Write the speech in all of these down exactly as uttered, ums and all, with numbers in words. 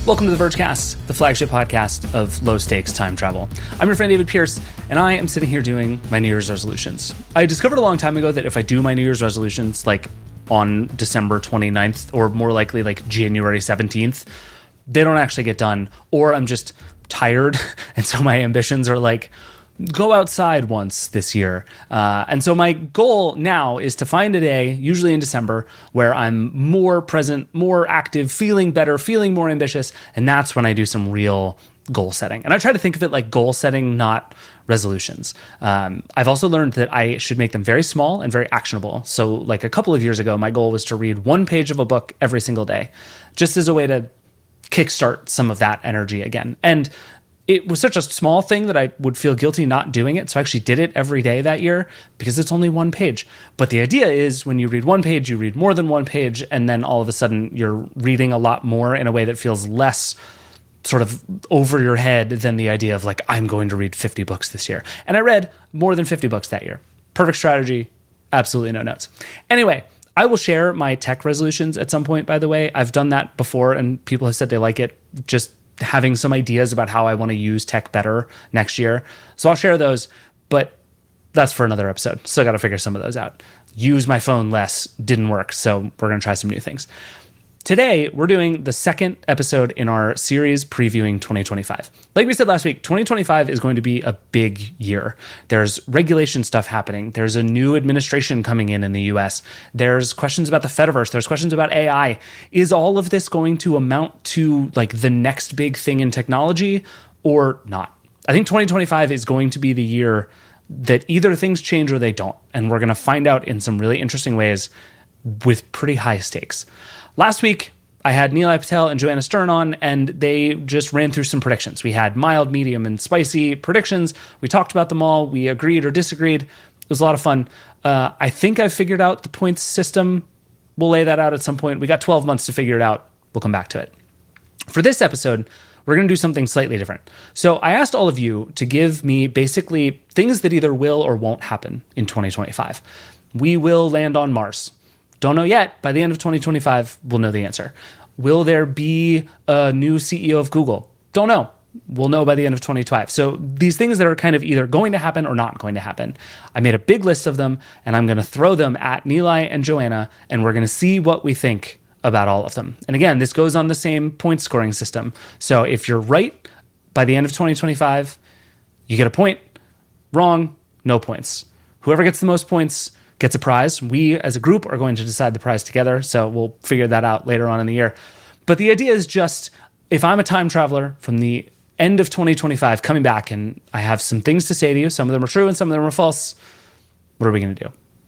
Welcome to the Vergecast, the flagship podcast of low-stakes time travel. I'm your friend David Pierce, and I am sitting here doing my New Year's resolutions. I discovered a long time ago that if I do my New Year's resolutions, like on December twenty-ninth, or more likely like January seventeenth, they don't actually get done, or I'm just tired, and so my ambitions are like, go outside once this year. Uh, and so my goal now is to find a day, usually in December, where I'm more present, more active, feeling better, feeling more ambitious. And that's when I do some real goal setting. And I try to think of it like goal setting, not resolutions. Um, I've also learned that I should make them very small and very actionable. So like a couple of years ago, my goal was to read one page of a book every single day, just as a way to kickstart some of that energy again. And it was such a small thing that I would feel guilty not doing it. So I actually did it every day that year because it's only one page. But the idea is when you read one page, you read more than one page. And then all of a sudden you're reading a lot more in a way that feels less sort of over your head than the idea of like, I'm going to read fifty books this year. And I read more than fifty books that year. Perfect strategy. Absolutely no notes. Anyway, I will share my tech resolutions at some point, by the way. I've done that before and people have said they like it. Just having some ideas about how I want to use tech better next year. So I'll share those, but that's for another episode. Still got to figure some of those out. Use my phone less didn't work, so we're going to try some new things. Today, we're doing the second episode in our series previewing twenty twenty-five. Like we said last week, twenty twenty-five is going to be a big year. There's regulation stuff happening. There's a new administration coming in in the U S. There's questions about the Fediverse. There's questions about A I. Is all of this going to amount to like the next big thing in technology or not? I think twenty twenty-five is going to be the year that either things change or they don't. And we're going to find out in some really interesting ways with pretty high stakes. Last week, I had Nilay Patel and Joanna Stern on, and they just ran through some predictions. We had mild, medium, and spicy predictions. We talked about them all. We agreed or disagreed. It was a lot of fun. Uh, I think I've figured out the points system. We'll lay that out at some point. We got twelve months to figure it out. We'll come back to it. For this episode, we're going to do something slightly different. So I asked all of you to give me basically things that either will or won't happen in twenty twenty-five. We will land on Mars. Don't know yet. By the end of twenty twenty-five, we'll know the answer. Will there be a new C E O of Google? Don't know. We'll know by the end of twenty twenty-five. So these things that are kind of either going to happen or not going to happen. I made a big list of them, and I'm going to throw them at Nilay and Joanna, and we're going to see what we think about all of them. And again, this goes on the same point scoring system. So if you're right by the end of twenty twenty-five, you get a point. Wrong, no points. Whoever gets the most points gets a prize. We as a group are going to decide the prize together, so we'll figure that out later on in the year. But the idea is just, if I'm a time traveler from the end of twenty twenty-five coming back and I have some things to say to you, some of them are true and some of them are false, what are we going to do?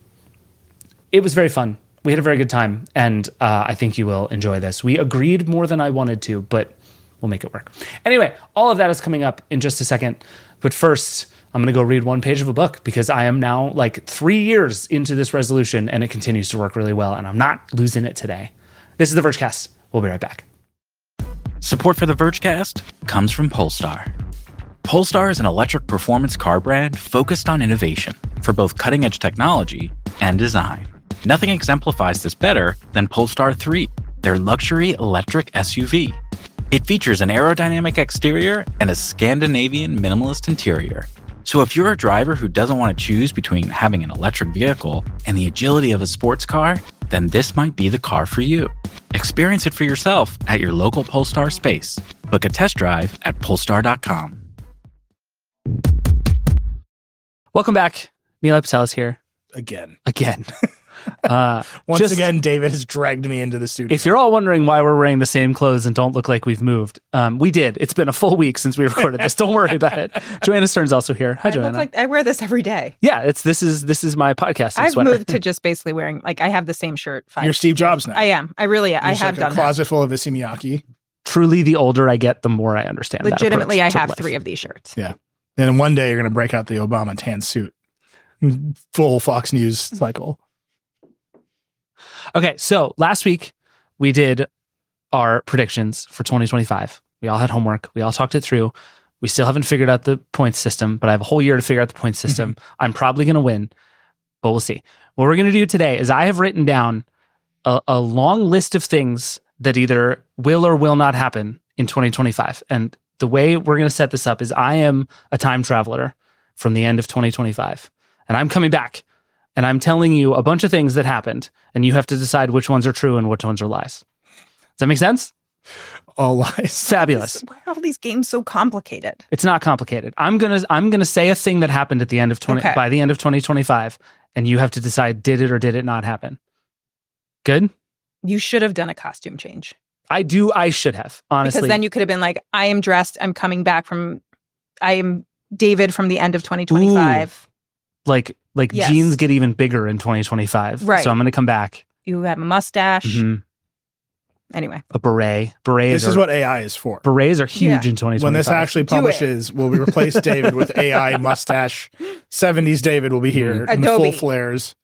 It was very fun. We had a very good time, and uh, I think you will enjoy this. We agreed more than I wanted to, but we'll make it work. Anyway, all of that is coming up in just a second, but first, I'm going to go read one page of a book because I am now like three years into this resolution and it continues to work really well, and I'm not losing it today. This is The Vergecast. We'll be right back. Support for The Vergecast comes from Polestar. Polestar is an electric performance car brand focused on innovation for both cutting-edge technology and design. Nothing exemplifies this better than Polestar three, their luxury electric S U V. It features an aerodynamic exterior and a Scandinavian minimalist interior. So if you're a driver who doesn't want to choose between having an electric vehicle and the agility of a sports car, then this might be the car for you. Experience it for yourself at your local Polestar space. Book a test drive at polestar dot com. Welcome back. Nilay Patel is here. Again. Again. Uh, Once just, again, David has dragged me into the studio. If you're all wondering why we're wearing the same clothes and don't look like we've moved, um, we did. It's been a full week since we recorded this. Don't worry about it. Joanna Stern's also here. Hi, I Joanna. look like I wear this every day. Yeah, it's this is this is my podcasting I've sweater. moved to just basically wearing, like, I have the same shirt. Five You're Steve Jobs now. I am. I really, You're I just have like done a closet full of Issey Miyake. Truly, the older I get, the more I understand. that. Legitimately, I that approach to have life. three of these shirts. Yeah. And one day you're going to break out the Obama tan suit. Full Fox News cycle. Okay, so last week we did our predictions for twenty twenty-five. We all had homework. We all talked it through. We still haven't figured out the point system, but I have a whole year to figure out the point system. I'm probably going to win, but we'll see. What we're going to do today is I have written down a, a long list of things that either will or will not happen in twenty twenty-five. And the way we're going to set this up is I am a time traveler from the end of twenty twenty-five, and I'm coming back, and I'm telling you a bunch of things that happened, and you have to decide which ones are true and which ones are lies. Does that make sense? All lies. Fabulous. Why are all these games so complicated? It's not complicated. I'm gonna I'm gonna say a thing that happened at the end of twenty Okay. by the end of twenty twenty-five, and you have to decide did it or did it not happen. Good. You should have done a costume change. I do. I should have honestly. Because then you could have been like, I am dressed. I'm coming back from, I am David from the end of twenty twenty-five. like like Yes. jeans get even bigger in twenty twenty-five. Right. So I'm gonna come back. You have a mustache. Mhm. Anyway, A beret. Berets. This is are, what A I is for. berets are huge Yeah. in twenty twenty-five. When this actually Do it. publishes, we'll be replace David with A I mustache. seventies David will be here in the full Adobe. flares.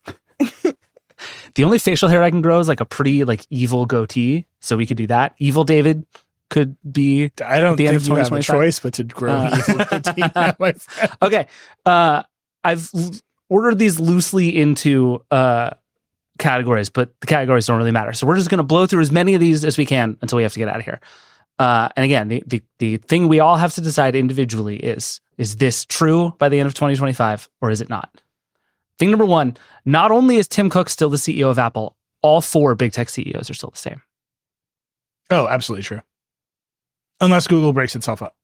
The only facial hair I can grow is like a pretty like evil goatee. So we could do that. Evil David could be I don't the end think of you have a twenty twenty-five. choice but to grow Uh, an evil goatee now, my friend. okay. Uh, I've l- ordered these loosely into uh, categories, but the categories don't really matter. So we're just going to blow through as many of these as we can until we have to get out of here. Uh, and again, the, the the thing we all have to decide individually is: is this true by the end of twenty twenty-five, or is it not? Thing number one: not only is Tim Cook still the C E O of Apple, all four big tech C E Os are still the same. Oh, absolutely true. Unless Google breaks itself up.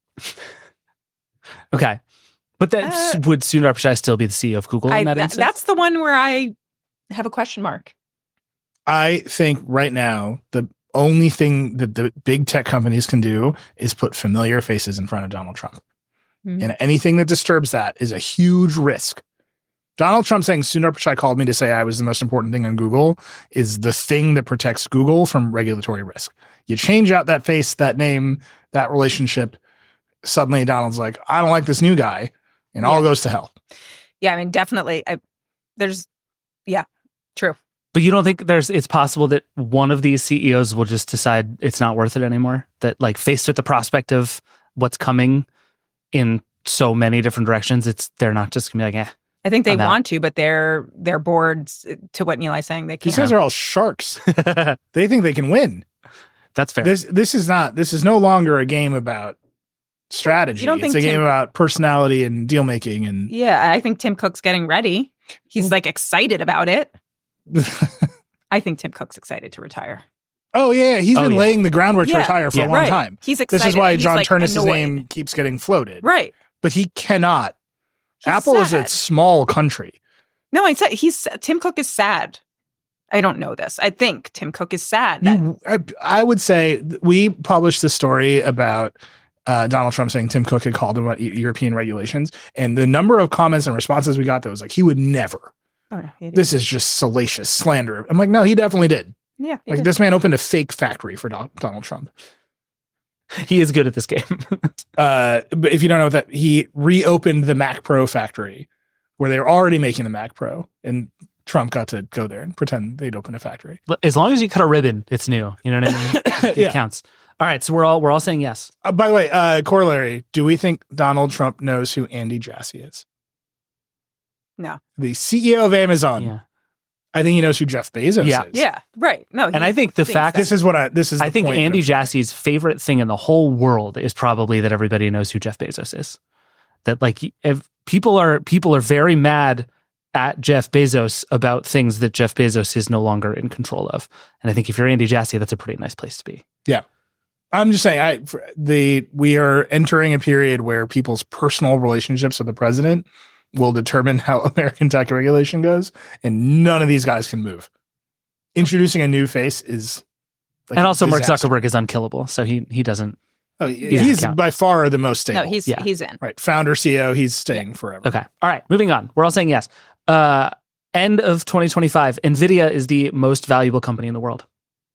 Okay, but that Uh, would Sundar Pichai still be the C E O of Google I, in that th- instance? that's the one where I have a question mark. I think right now the only thing that the big tech companies can do is put familiar faces in front of Donald Trump. Mhm. And anything that disturbs that is a huge risk. Donald Trump saying Sundar Pichai called me to say I was the most important thing on Google is the thing that protects Google from regulatory risk. You change out that face, that name, that relationship. Suddenly Donald's like, I don't like this new guy, and all Yeah. goes to hell. Yeah, I mean, definitely. I, there's, yeah, true. But you don't think there's it's possible that one of these C E Os will just decide it's not worth it anymore? That like faced with the prospect of what's coming in so many different directions, it's they're not just gonna be like, eh. I think they I'm out. want to, but they're they're boards. To what Neli's saying, they These can't. guys are all sharks. They think they can win. That's fair. This this is not this is no longer a game about strategy. You don't It's think a game Tim- about personality and deal making and Yeah, I think Tim Cook's getting ready. He's like excited about it. I think Tim Cook's excited to retire. oh yeah, he's Oh, been yeah. laying the groundwork to Yeah. retire for Yeah. a long Right. time. He's excited. This is why He's, John like, Turnus's annoyed. name keeps getting floated. Right. But he cannot. He's Apple is a sad. small country. No, I said he's Tim Cook is sad. I don't know this. I think Tim Cook is sad. That, You, I, I would say th- we published the story about uh, Donald Trump saying Tim Cook had called him about E- European regulations, and the number of comments and responses we got that was like he would never. oh, no, he This is just salacious slander. I'm like, no, he definitely did. yeah, he Like did. this man opened a fake factory for Don- Donald Trump. He is good at this game. Uh, but if you don't know that, he reopened the Mac Pro factory where they were already making the Mac Pro, and Trump got to go there and pretend they'd opened a factory. As long as you cut a ribbon, it's new. You know what I mean? It Yeah. counts. All right, so we're all we're all saying yes. Uh, by the way, uh, corollary: do we think Donald Trump knows who Andy Jassy is? No. The C E O of Amazon. Yeah. I think he knows who Jeff Bezos Yeah. is. yeah, right. No, And he I think the thinks fact that. This is what I. This is. I the think point Andy of- Jassy's favorite thing in the whole world is probably that everybody knows who Jeff Bezos is. That like if people are people are very mad at Jeff Bezos about things that Jeff Bezos is no longer in control of. And I think if you're Andy Jassy, that's a pretty nice place to be. I'm just saying, I for the we are entering a period where people's personal relationships with the president will determine how American tech regulation goes, and none of these guys can move. Introducing a new face is, like, and also Mark disaster. Zuckerberg is unkillable. So he he doesn't. Oh, Yeah, he's count. by far the most stable. no, he's Yeah. he's in. right. Founder, C E O, he's staying forever. Okay. All right. Moving on. We're all saying yes. Uh end of twenty twenty-five, Nvidia is the most valuable company in the world.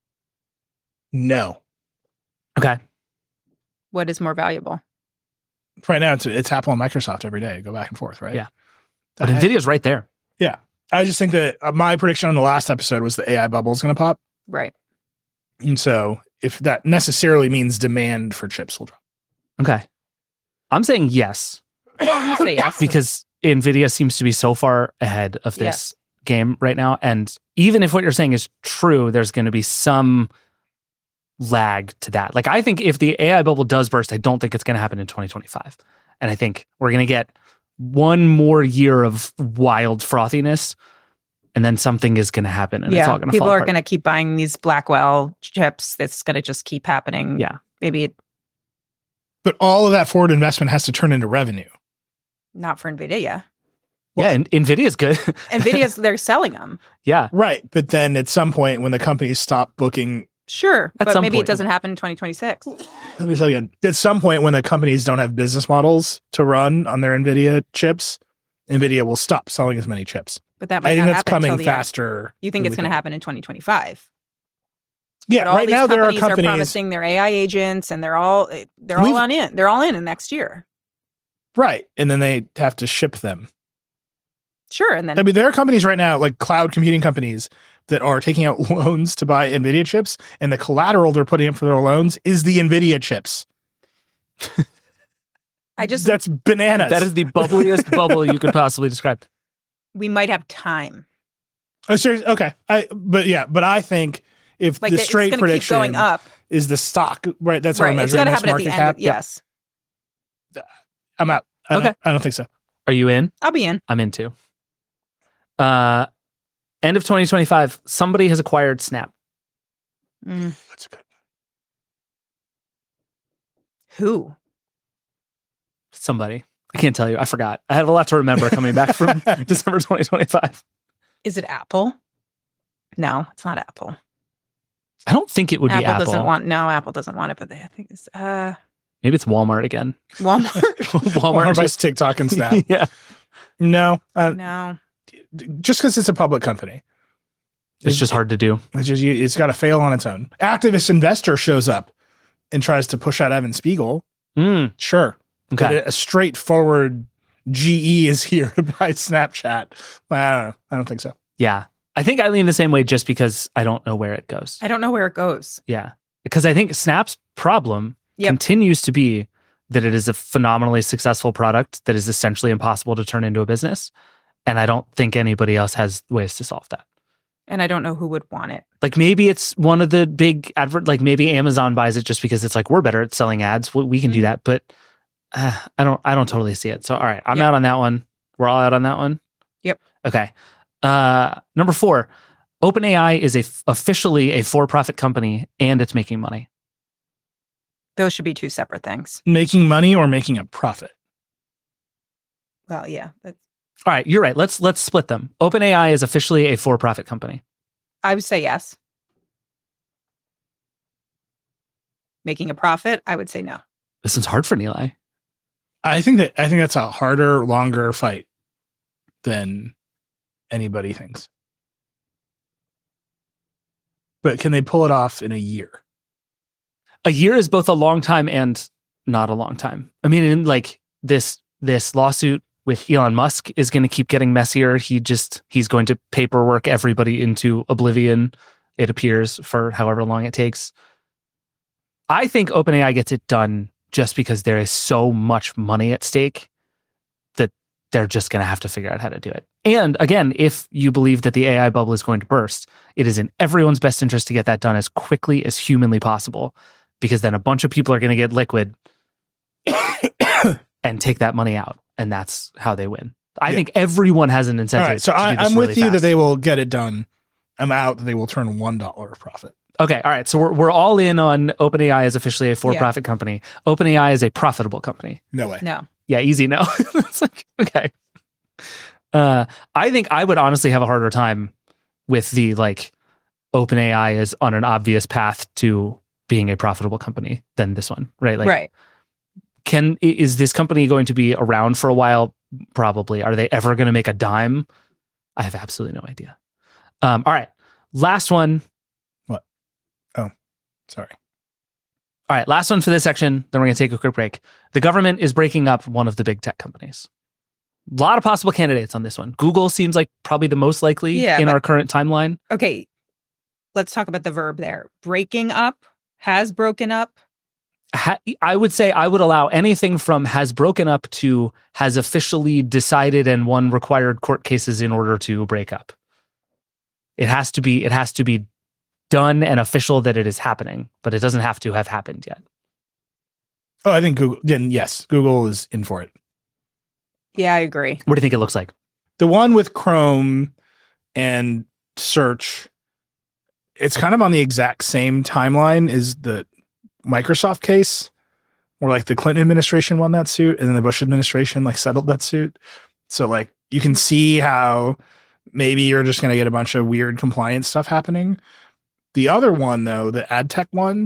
No, Okay. What is more valuable? right now it's it's Apple and Microsoft every day. Go back and forth, right? Yeah. But I, Nvidia's right there. I just think that uh, my prediction on the last episode was the A I bubble is going to pop, Right. and so if that necessarily means demand for chips will drop. Okay. I'm saying yes. You say yes. Because Nvidia seems to be so far ahead of Yeah. this game right now. And even if what you're saying is true, there's going to be some lag to that. Like, I think if the A I bubble does burst, I don't think it's going to happen in twenty twenty-five. And I think we're going to get one more year of wild frothiness, and then something is going to happen, and it's all Yeah, going to people fall are apart. going to keep buying these Blackwell chips. That's going to just keep happening. Yeah. Maybe it, But all of that forward investment has to turn into revenue. not for NVIDIA. Yeah, and Nvidia's good. NVIDIA's, they're selling them. Yeah. Right. But then at some point when the companies stop booking, Sure. At but some maybe point. it doesn't happen in twenty twenty-six. let me tell you, at some point when the companies don't have business models to run on their NVIDIA chips, NVIDIA will stop selling as many chips. But that I might think not that's happen until coming the end. faster. You think than it's we going to happen in twenty twenty-five? Yeah, But all right these now there are companies are companies. promising their A I agents, and they're all they're We've- all on in. They're all in in next year. Right. And then they have to ship them. Sure, and then I mean, there are companies right now, like cloud computing companies, that are taking out loans to buy NVIDIA chips, and the collateral they're putting in for their loans is the NVIDIA chips. I just That's bananas. That is the bubbliest bubble you could possibly describe. we might have time. Oh, serious? Okay. I but yeah, but I think if Like the it's straight going to keep prediction going up. is the stock, right? That's how Right, we're it's measuring going to this happen at market the end. cap. Of, yes, I'm out. I don't, Okay. I don't think so. Are you in? I'll be in. I'm into. Uh, end of twenty twenty-five, somebody has acquired Snap. Mm. That's good. Who? Somebody. I can't tell you. I forgot. I have a lot to remember coming back from December twenty twenty-five. Is it Apple? No, it's not Apple. I don't think it would Apple, be Apple. doesn't want. No, Apple doesn't want it. But they, I think it's uh, Maybe it's Walmart again. Walmart. Walmart Walmart buys just TikTok and Snap. yeah. No, uh, no. just because it's a public company. It's just hard to do. It's just you- it's got to fail on its own. Activist investor shows up and tries to push out Evan Spiegel. Mm, Sure, okay. but a straightforward G E is here to buy Snapchat. I don't know. I don't think so. Yeah. I think I lean the same way just because I don't know where it goes. I don't know where it goes. Yeah. Because I think Snap's problem Yep. continues to be that it is a phenomenally successful product that is essentially impossible to turn into a business. And I don't think anybody else has ways to solve that. And I don't know who would want it. Like maybe it's one of the big advert, like maybe Amazon buys it just because it's like, we're better at selling ads. We, we can do Mhm. that. But uh, I don't, I don't totally see it. So, all right, I'm Yep. out on that one. We're all out on that one. Yep. Okay. Uh, number four, OpenAI is a f- officially a for-profit company and it's making money. Those should be two separate things. Making money or making a profit. Well, yeah. That's, All right, you're right. Let's let's split them. OpenAI is officially a for-profit company. I would say yes. Making a profit, I would say no. This is hard for Neil. I think that I think that's a harder, longer fight than anybody thinks. But can they pull it off in a year? A year is both a long time and not a long time. I mean, in like this this lawsuit with Elon Musk is going to keep getting messier. He just he's going to paperwork everybody into oblivion, it appears, for however long it takes. I think OpenAI gets it done just because there is so much money at stake that they're just going to have to figure out how to do it. And again, if you believe that the A I bubble is going to burst, it is in everyone's best interest to get that done as quickly as humanly possible, because then a bunch of people are going to get liquid and take that money out. And that's how they win. I Yeah. think everyone has an All incentive. right, so to do I, this I'm with really you that fast. they will get it done. I'm out that they will turn one dollar of profit. Okay, all right. So we're we're all in on OpenAI is officially a for-profit company. OpenAI is a profitable company. No way. No. Yeah, easy. No, it's like okay. Uh, I think I would honestly have a harder time with the like OpenAI is on an obvious path to being a profitable company than this one, right? Like, right. can i- is this company going to be around for a while? Probably. Are they ever going to make a dime? I have absolutely no idea. Um, all right, last one. Sorry. All right, last one for this section. Then we're going to take a quick break. The government is breaking up one of the big tech companies. A lot of possible candidates on this one. Google seems like probably the most likely Yeah, in but- our current timeline. Okay. Let's talk about the verb there. Breaking up, has broken up. Ha- I would say I would allow anything from has broken up to has officially decided and won required court cases in order to break up. It has to be. It has to be done and official that it is happening, but it doesn't have to have happened yet. Oh, I think Google, then yes, Google is in for it. Yeah, I agree. What do you think it looks like? The one with Chrome and search, it's kind of on the exact same timeline as the Microsoft case, where like the Clinton administration won that suit and then the Bush administration like settled that suit. So like you can see how maybe you're just going to get a bunch of weird compliance stuff happening. The other one though, the ad tech one,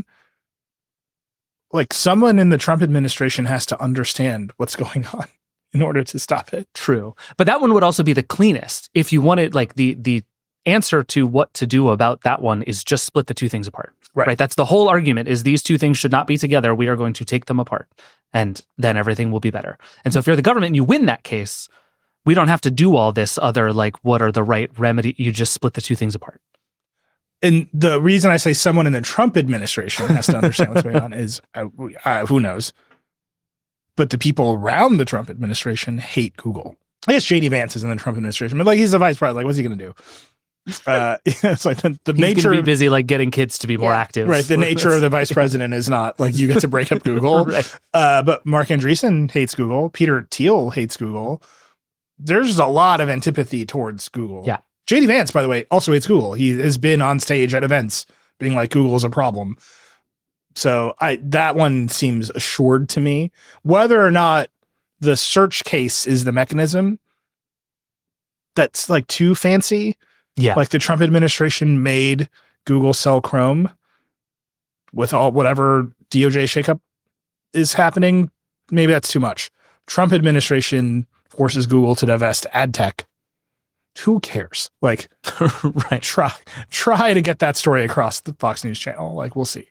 like someone in the Trump administration has to understand what's going on in order to stop it. True. But that one would also be the cleanest. If you wanted, like, the the answer to what to do about that one is just split the two things apart. Right. Right. That's the whole argument, is these two things should not be together. We are going to take them apart, and then everything will be better. And so if you're the government and you win that case, we don't have to do all this other, like, what are the right remedy? You just split the two things apart. And the reason I say someone in the Trump administration has to understand what's going on is uh, uh, who knows? But the people around the Trump administration hate Google. I guess J D Vance is in the Trump administration, but like he's the vice president. Like, what's he going to do? Uh, it's like the, the He's nature gonna be of, busy, like, getting kids to be more Yeah. active. right. The nature of the vice president is not like you get to break up Google. Right. Uh, but Mark Andreessen hates Google. Peter Thiel hates Google. There's a lot of antipathy towards Google. Yeah. J D Vance, by the way, also hates Google. He has been on stage at events being like, Google's a problem. So I that one seems assured to me. Whether or not the search case is the mechanism, that's like too fancy. Yeah. Like the Trump administration made Google sell Chrome with all whatever D O J shakeup is happening. Maybe that's too much. Trump administration forces Google to divest ad tech. Who cares? Like, Right. try try to get that story across the Fox News channel. Like, we'll see.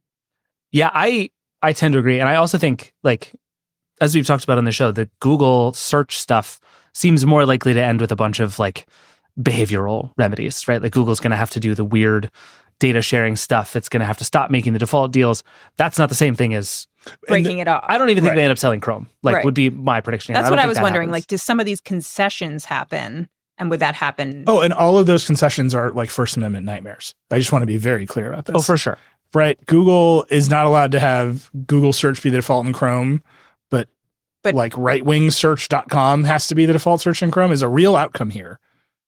Yeah, I I tend to agree. And I also think, like, as we've talked about on the show, the Google search stuff seems more likely to end with a bunch of, like, behavioral remedies, right? Like, Google's going to have to do the weird data sharing stuff. It's going to have to stop making the default deals. That's not the same thing as Breaking it off. I don't even think Right. they end up selling Chrome. Like, Right. would be my prediction. That's don't what I think was that wondering. happens. Like, do some of these concessions happen? And would that happen? Oh, and all of those concessions are like First Amendment nightmares. I just want to be very clear about this. Oh, for sure. Right. Google is not allowed to have Google search be the default in Chrome, but, But- like right wing search dot com has to be the default search in Chrome is a real outcome here.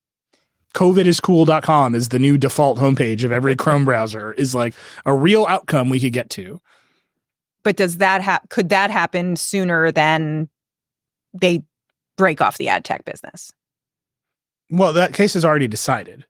covid is cool dot com is the new default homepage of every Chrome browser is like a real outcome we could get to. But does that ha- could that happen sooner than they break off the ad tech business? Well, that case is already decided.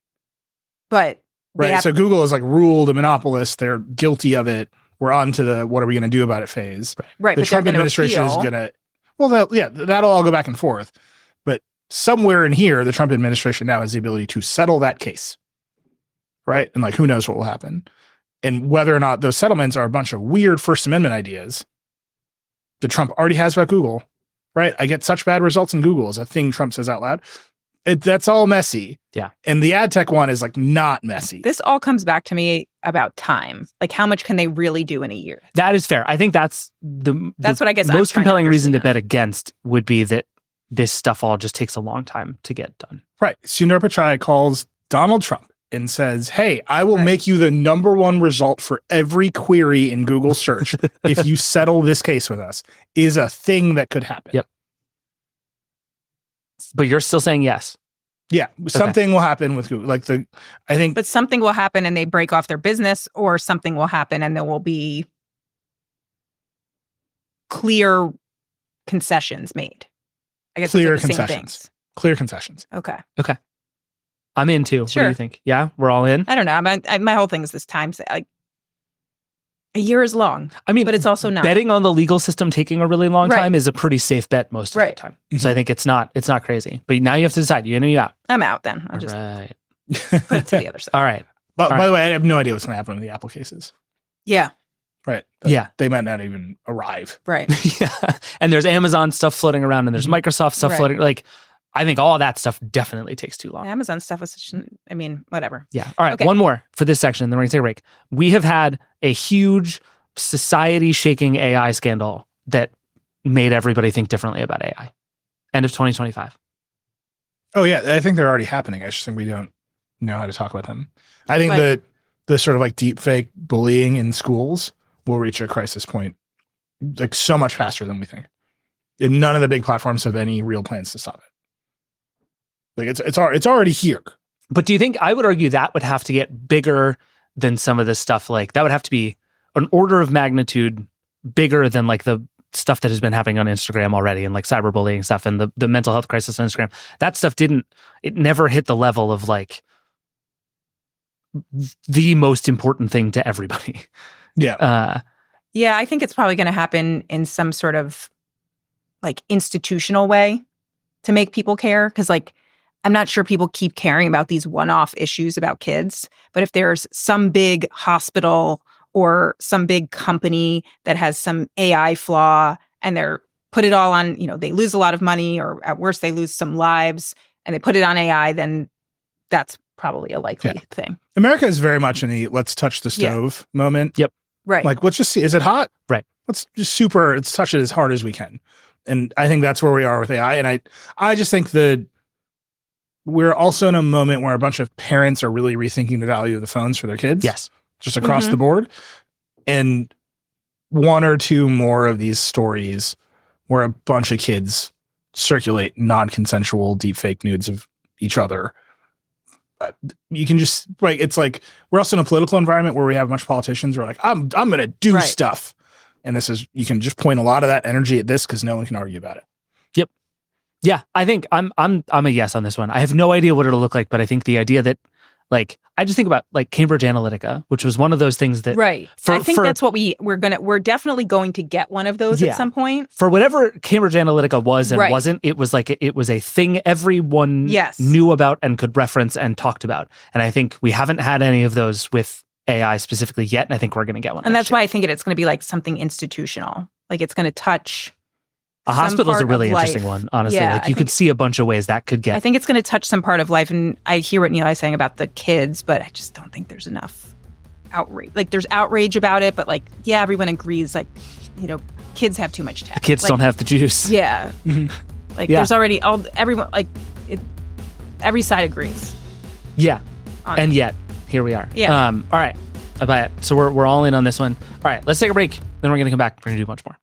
But they Right. have- So Google is like ruled a monopolist. They're guilty of it. We're on to the what are we going to do about it phase. right, The but Trump they're gonna administration is appeal. going to, well, that, yeah, that'll all go back and forth. But somewhere in here, the Trump administration now has the ability to settle that case. Right. And like, who knows what will happen. And whether or not those settlements are a bunch of weird First Amendment ideas that Trump already has about Google. Right. I get such bad results in Google is a thing Trump says out loud. It, that's all messy. Yeah. And the ad tech one is like not messy. This all comes back to me about time. Like, how much can they really do in a year? That is fair. I think that's the That's the what I guess I'm most trying to compelling reason to understand. bet against would be that this stuff all just takes a long time to get done. Right. Sundar Pichai calls Donald Trump and says, hey, I will Right. make you the number one result for every query in Google search if you settle this case with us, is a thing that could happen. Yep. But you're still saying yes. Yeah. Something will happen with Google. Like the, I think, But something will happen and they break off their business, or something will happen and there will be clear concessions made. I guess those Clear are the same concessions. things. clear concessions. Okay. I'm in too. What do Sure. you think? Yeah, we're all in. I don't know. My, I, my whole thing is this time. Like, a year is long, I mean, but it's also not. betting on the legal system taking a really long Right. time is a pretty safe bet most of Right. the time. So I think it's not it's not crazy. But now you have to decide. You in or you out. I'm out then. I'll All just right. put it to the other side. All right. But All by the way, I have no idea what's going to happen with the Apple cases. Yeah. Right. Yeah. They might not even arrive. Right. Yeah. And there's Amazon stuff floating around and there's Microsoft stuff Right. floating. Like, I think all that stuff definitely takes too long. Amazon stuff was such an, I mean, whatever. Yeah. All right. Okay. One more for this section, then we're going to take a break. We have had a huge society shaking A I scandal that made everybody think differently about A I. End of twenty twenty-five. Oh, yeah. I think they're already happening. I just think we don't know how to talk about them. I think But- that the sort of like deep fake bullying in schools will reach a crisis point like so much faster than we think. And none of the big platforms have any real plans to stop it. Like it's it's al- it's already here. But do you think, I would argue that would have to get bigger than some of this stuff? Like that would have to be an order of magnitude bigger than like the stuff that has been happening on Instagram already, and like cyberbullying stuff and the, the mental health crisis on Instagram. That stuff didn't, it never hit the level of like the most important thing to everybody. Yeah. Uh, Yeah, I think it's probably going to happen in some sort of like institutional way to make people care. Cause like, I'm not sure people keep caring about these one-off issues about kids, but if there's some big hospital or some big company that has some A I flaw and they're put it all on, you know, they lose a lot of money or at worst they lose some lives and they put it on A I, then that's probably a likely Yeah. thing. America is very much in the let's touch the Yeah. stove moment. Yep. Right. Like, let's just see, is it hot? Right. Let's just super, let's touch it as hard as we can. And I think that's where we are with A I. And I, I just think that we're also in a moment where a bunch of parents are really rethinking the value of the phones for their kids. yes. Just across Mhm. the board. And one or two more of these stories where a bunch of kids circulate non-consensual deepfake nudes of each other. Uh, you can just like, it's like, we're also in a political environment where we have a bunch of politicians who are like, I'm, I'm going to do Right. stuff. And this is, you can just point a lot of that energy at this because no one can argue about it. Yeah, I think I'm I'm I'm a yes on this one. I have no idea what it'll look like, but I think the idea that like I just think about like Cambridge Analytica, which was one of those things that Right. for- I think for- that's what we we're gonna we're definitely going to get one of those Yeah. at some point. for whatever Cambridge Analytica was and Right. wasn't, it was like it was a thing everyone Yes. knew about and could reference and talked about. And I think we haven't had any of those with A I specifically yet, and I think we're going to get one. And next that's why I think it, it's going to be like something institutional. Like it's going to touch. A some hospital's a part really of interesting life. one, honestly. Yeah, like I you could think- see a bunch of ways that could I get. think it's going to touch some part of life. And I hear what Neil is saying about the kids, but I just don't think there's enough outrage. Like there's outrage about it, but like, yeah, everyone agrees. Like, you know, kids have too much tech. The kids Like, don't have the juice. Yeah. Mhm. Like Yeah. there's already all everyone like it. Every side agrees. Yeah. on And it. yet, here we are. Yeah. Um, all right. I buy it. So we're, we're all in on this one. All right. Let's take a break. Then we're going to come back. We're going to do much more.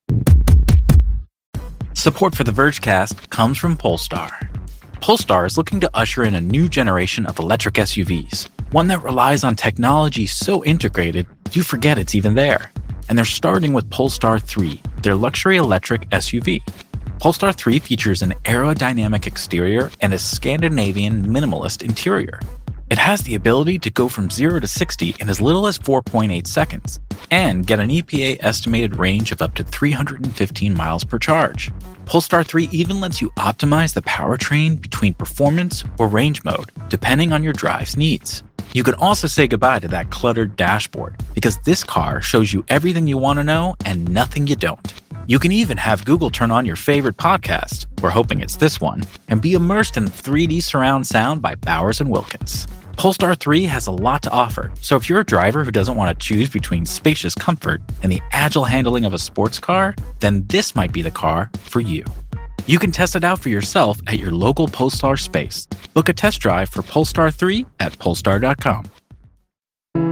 Support for the Vergecast comes from Polestar. Polestar is looking to usher in a new generation of electric S U Vs, one that relies on technology so integrated you forget it's even there. And they're starting with Polestar three, their luxury electric S U V. Polestar three features an aerodynamic exterior and a Scandinavian minimalist interior. It has the ability to go from zero to sixty in as little as four point eight seconds and get an E P A estimated range of up to three hundred fifteen miles per charge. Polestar three even lets you optimize the powertrain between performance or range mode, depending on your drive's needs. You can also say goodbye to that cluttered dashboard because this car shows you everything you want to know and nothing you don't. You can even have Google turn on your favorite podcast, we're hoping it's this one, and be immersed in three D surround sound by Bowers and Wilkins. Polestar three has a lot to offer, so if you're a driver who doesn't want to choose between spacious comfort and the agile handling of a sports car, then this might be the car for you. You can test it out for yourself at your local Polestar space. Book a test drive for Polestar three at polestar dot com. All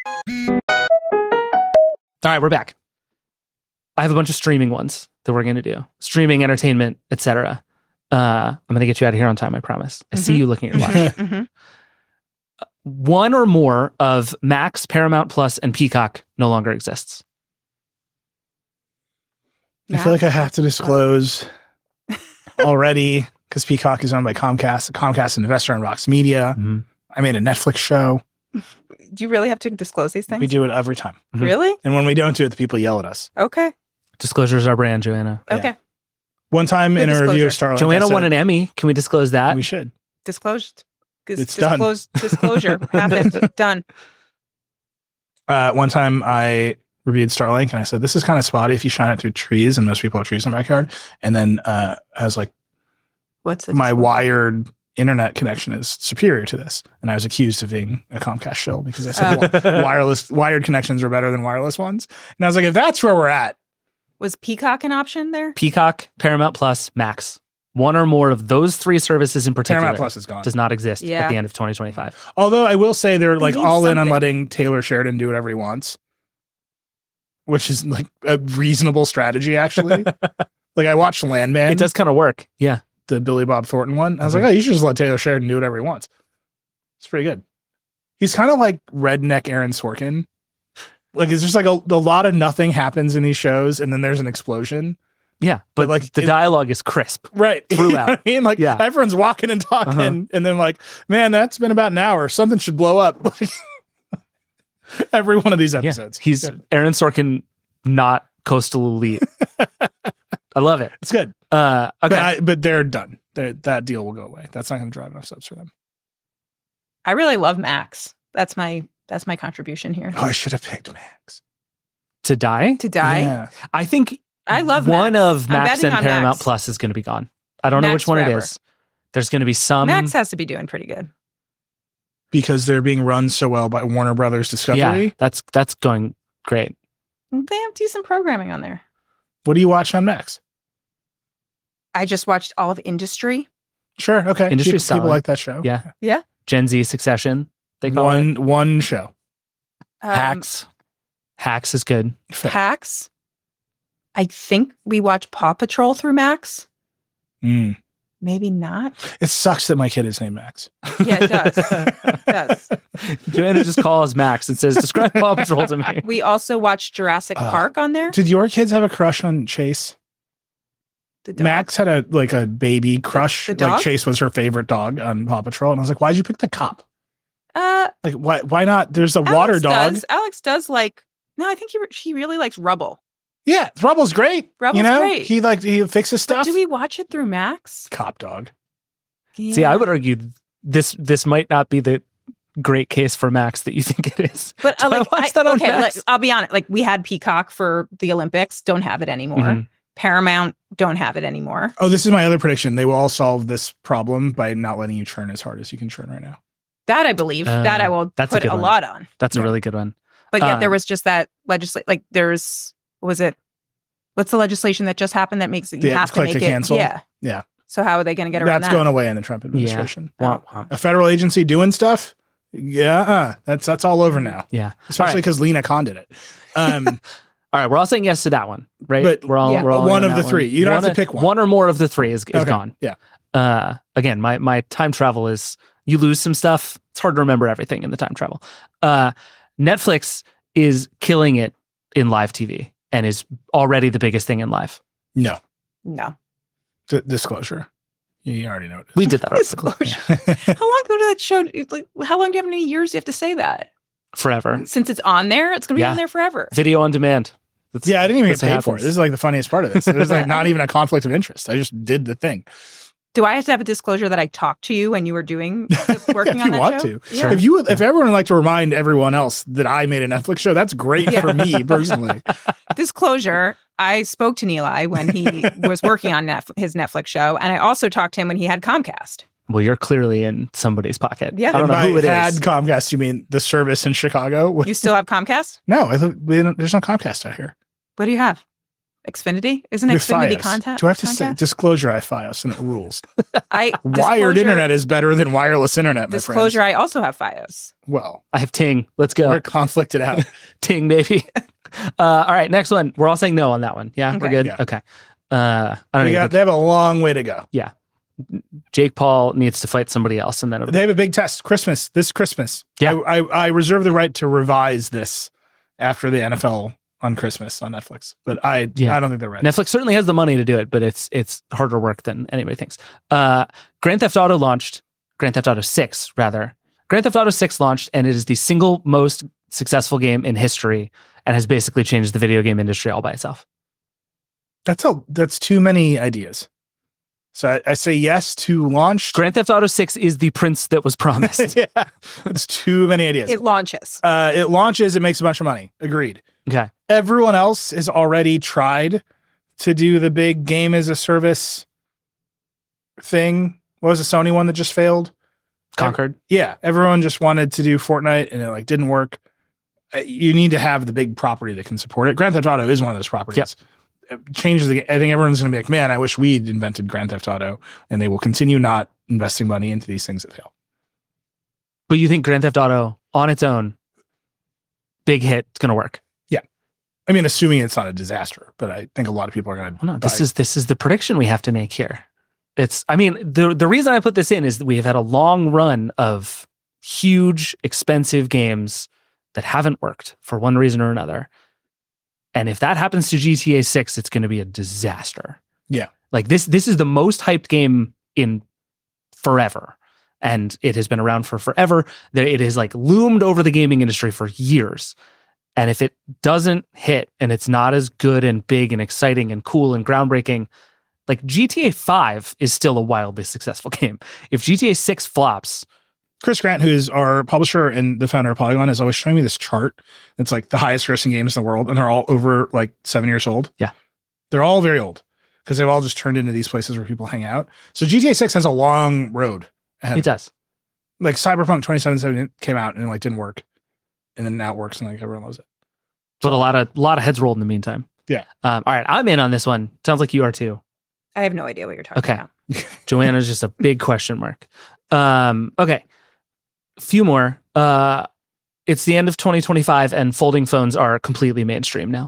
right. We're back. I have a bunch of streaming ones that we're going to do. Streaming, entertainment, et cetera. Uh, I'm going to get you out of here on time, I promise. I see Mhm. you looking at your watch. Mhm. One or more of Max, Paramount Plus, and Peacock no longer exists. I feel like I have to disclose already because Peacock is owned by Comcast. Comcast is an investor in Vox Media. Mm-hmm. I made a Netflix show. Do you really have to disclose these things? We do it every time. Mhm. Really? And when we don't do it, the people yell at us. Okay. Disclosure is our brand, Joanna. Yeah. Okay. One time Good in a review disclosure. of Starlink, Joanna I said, won an Emmy. Can we disclose that? we should. Disclosed. Dis- It's done. disclosed, Disclosure. Happened. Done. Uh, one time I reviewed Starlink and I said, this is kind of spotty if you shine it through trees, and most people have trees in their backyard. And then uh, I was like, What's it? my wired internet connection is superior to this. And I was accused of being a Comcast shill because I said Oh. wi- wireless wired connections are better than wireless ones. And I was like, if that's where we're at, Was Peacock an option there? Peacock, Paramount Plus, Max. one or more of those three services in particular Paramount Plus is gone. does not exist Yeah. at the end of twenty twenty-five. Although I will say they're like need all in on something. letting Taylor Sheridan do whatever he wants, which is like a reasonable strategy, actually. Like I watched Landman, It does kind of work. Yeah. the Billy Bob Thornton one. I was Mhm. like, oh, you should just let Taylor Sheridan do whatever he wants. It's pretty good. He's kind of like redneck Aaron Sorkin. Like it's just like a, a lot of nothing happens in these shows, and then there's an explosion. Yeah. But, But, like, like the it- dialogue is crisp. Right. You know Throughout. what I mean, like Yeah. everyone's walking and talking, Uh-huh. and then like, man, that's been about an hour. Something should blow up. Every one of these Yeah. episodes. He's Good. Aaron Sorkin, not coastal elite. I love it. It's good. Uh, But, okay. I, but they're done. They're, that deal will go away. That's not going to drive enough subs for them. I really love Max. That's my that's my contribution here. Oh, I should have picked Max. to die? To die. Yeah. I think I love one Max. of I'm Max betting and on Paramount Max. Plus is going to be gone. I don't know Max which one forever. it is. There's going to be some. Max has to be doing pretty good. Because they're being run so well by Warner Brothers Discovery. yeah, that's that's going great. They have decent programming on there. What do you watch on Max? I just watched all of Industry. Sure. Okay. Industry's people, people solid. like that show. Yeah. Gen Z Succession. They call it. One one show. Um, Hacks. Hacks is good. Hacks. I think we watch Paw Patrol through Max. Mm. Maybe not. It sucks that my kid is named Max. Yeah, it does. It does. Joanna just calls Max and says, "Describe Paw Patrol to me." We also watch Jurassic Uh, Park on there. Did your kids have a crush on Chase? The dog. Max had a like a baby crush. the like dog? Chase was her favorite dog on Paw Patrol, and I was like, "Why'd you pick the cop? Uh, Like, why? Why not? There's a Alex water dog. Does, Alex does like. No, I think he re- he really likes Rubble. Yeah, Rubble's great. Rubble's you know, great. he like he fixes But stuff. do we watch it through Max? Cop dog. See, I would argue this this might not be the great case for Max that you think it is. But Do uh, I like, watch I- that on okay, like, Max? I'll be honest. Like we had Peacock for the Olympics, don't have it anymore. Mhm. Paramount don't have it anymore. Oh, this is my other prediction. They will all solve this problem by not letting you churn as hard as you can churn right now. That I believe. that I Uh, will that's a put good a one. lot on. That's a Yeah. really good one. But yet there Um, was just that legislate. Like there's what was it? What's the legislation that just happened that makes it you Yeah, have to click make to it? cancel. Yeah. Yeah. So how are they going to get around That's that? going away in the Trump administration. Womp womp. A federal agency doing stuff. Yeah, uh, that's that's all over now. Yeah. Especially right. because Lena Khan did it. Um, All right, we're all saying yes to that one, right? But we're all Yeah. we're all One in of that the three. You don't have to pick one. One or more of the three is, is Okay, gone. yeah. Uh, again, my my time travel is you lose some stuff. It's hard to remember everything in the time travel. Uh, Netflix is killing it in live T V and is already the biggest thing in live. no No. D- disclosure. You already know it. We did that already. Disclosure. How long ago did that show? it's Like, how long do you have? Many years do you have to say that? Forever. Since it's on there, it's going to be Yeah. on there forever. Video on demand. That's, Yeah, I didn't even get that's what paid for it. happens. This is like the funniest part of this. There's like not even a conflict of interest. I just did the thing. Do I have to have a disclosure that I talked to you when you were doing working if on you that want show? to. Yeah. If you, if everyone would like to remind everyone else that I made a Netflix show, that's great Yeah. for me personally. Disclosure: I spoke to Neeli when he was working on Netf- his Netflix show, and I also talked to him when he had Comcast. Well, you're clearly in somebody's pocket. Yeah. I don't And know by who it had is. Comcast, you mean the service in Chicago? You still have Comcast? No, I thought we don't- there's no Comcast out here. What do you have? Xfinity? Isn't We have Xfinity Fios. content? Do I have to say Comcast? disclosure? I have Fios and it rules. I Wired disclosure- internet is better than wireless internet. My Disclosure: friends. I also have Fios. Well, I have Ting. Let's go. we're conflicted out. Ting, baby. Uh, all right, next one. We're all saying no on that one. Yeah, we're Okay. good. Yeah. Okay. Uh, I don't They, know. got, they have a long way to go. Jake Paul needs to fight somebody else, and then it'll- They have a big test. Christmas. This Christmas. Yeah. I, I, I reserve the right to revise this after the N F L on Christmas on Netflix. But I Yeah. I don't think they're ready. Netflix certainly has the money to do it, but it's it's harder work than anybody thinks. Uh, Grand Theft Auto launched. Grand Theft Auto six, rather. Grand Theft Auto six launched, and it is the single most successful game in history, and has basically changed the video game industry all by itself. That's a that's too many ideas. So I, I say yes to launch. Grand Theft Auto six is the prince that was promised. yeah, it's too many ideas. It launches. uh, it launches. It makes a bunch of money. Agreed. Okay. Everyone else has already tried to do the big game as a service thing. What was the Sony one that just failed? Conquered. Yeah, everyone just wanted to do Fortnite and it like didn't work. Uh, You need to have the big property that can support it. Grand Theft Auto is one of those properties. Yep. changes the. I think everyone's going to be like, man, I wish we'd invented Grand Theft Auto, and they will continue not investing money into these things that fail. But you think Grand Theft Auto on its own, big hit, it's going to work? I mean, assuming it's not a disaster, but I think a lot of people are going to. No, this is this is the prediction we have to make here. It's, I mean, the the reason I put this in is that we have had a long run of huge, expensive games that haven't worked for one reason or another. And if that happens to G T A six, it's going to be a disaster. Yeah. Like this, this is the most hyped game in forever. And it has been around for forever. That it has like loomed over the gaming industry for years. And if it doesn't hit and it's not as good and big and exciting and cool and groundbreaking, like G T A five is still a wildly successful game. If G T A six flops, Chris Grant, who's our publisher and the founder of Polygon, is always showing me this chart. It's like the highest grossing games in the world, and they're all over like seven years old. Yeah. They're all very old because they've all just turned into these places where people hang out. So G T A six has a long road ahead. it does. Like Cyberpunk twenty seventy-seven came out and it like didn't work. And then now it works and like everyone loves it. But a lot of a lot of heads rolled in the meantime. Yeah. Um, all right, I'm in on this one. Sounds like you are too. I have no idea what you're talking Okay. about. Joanna's just a big question mark. Um, okay. A few more. Uh, it's the end of twenty twenty-five and folding phones are completely mainstream now.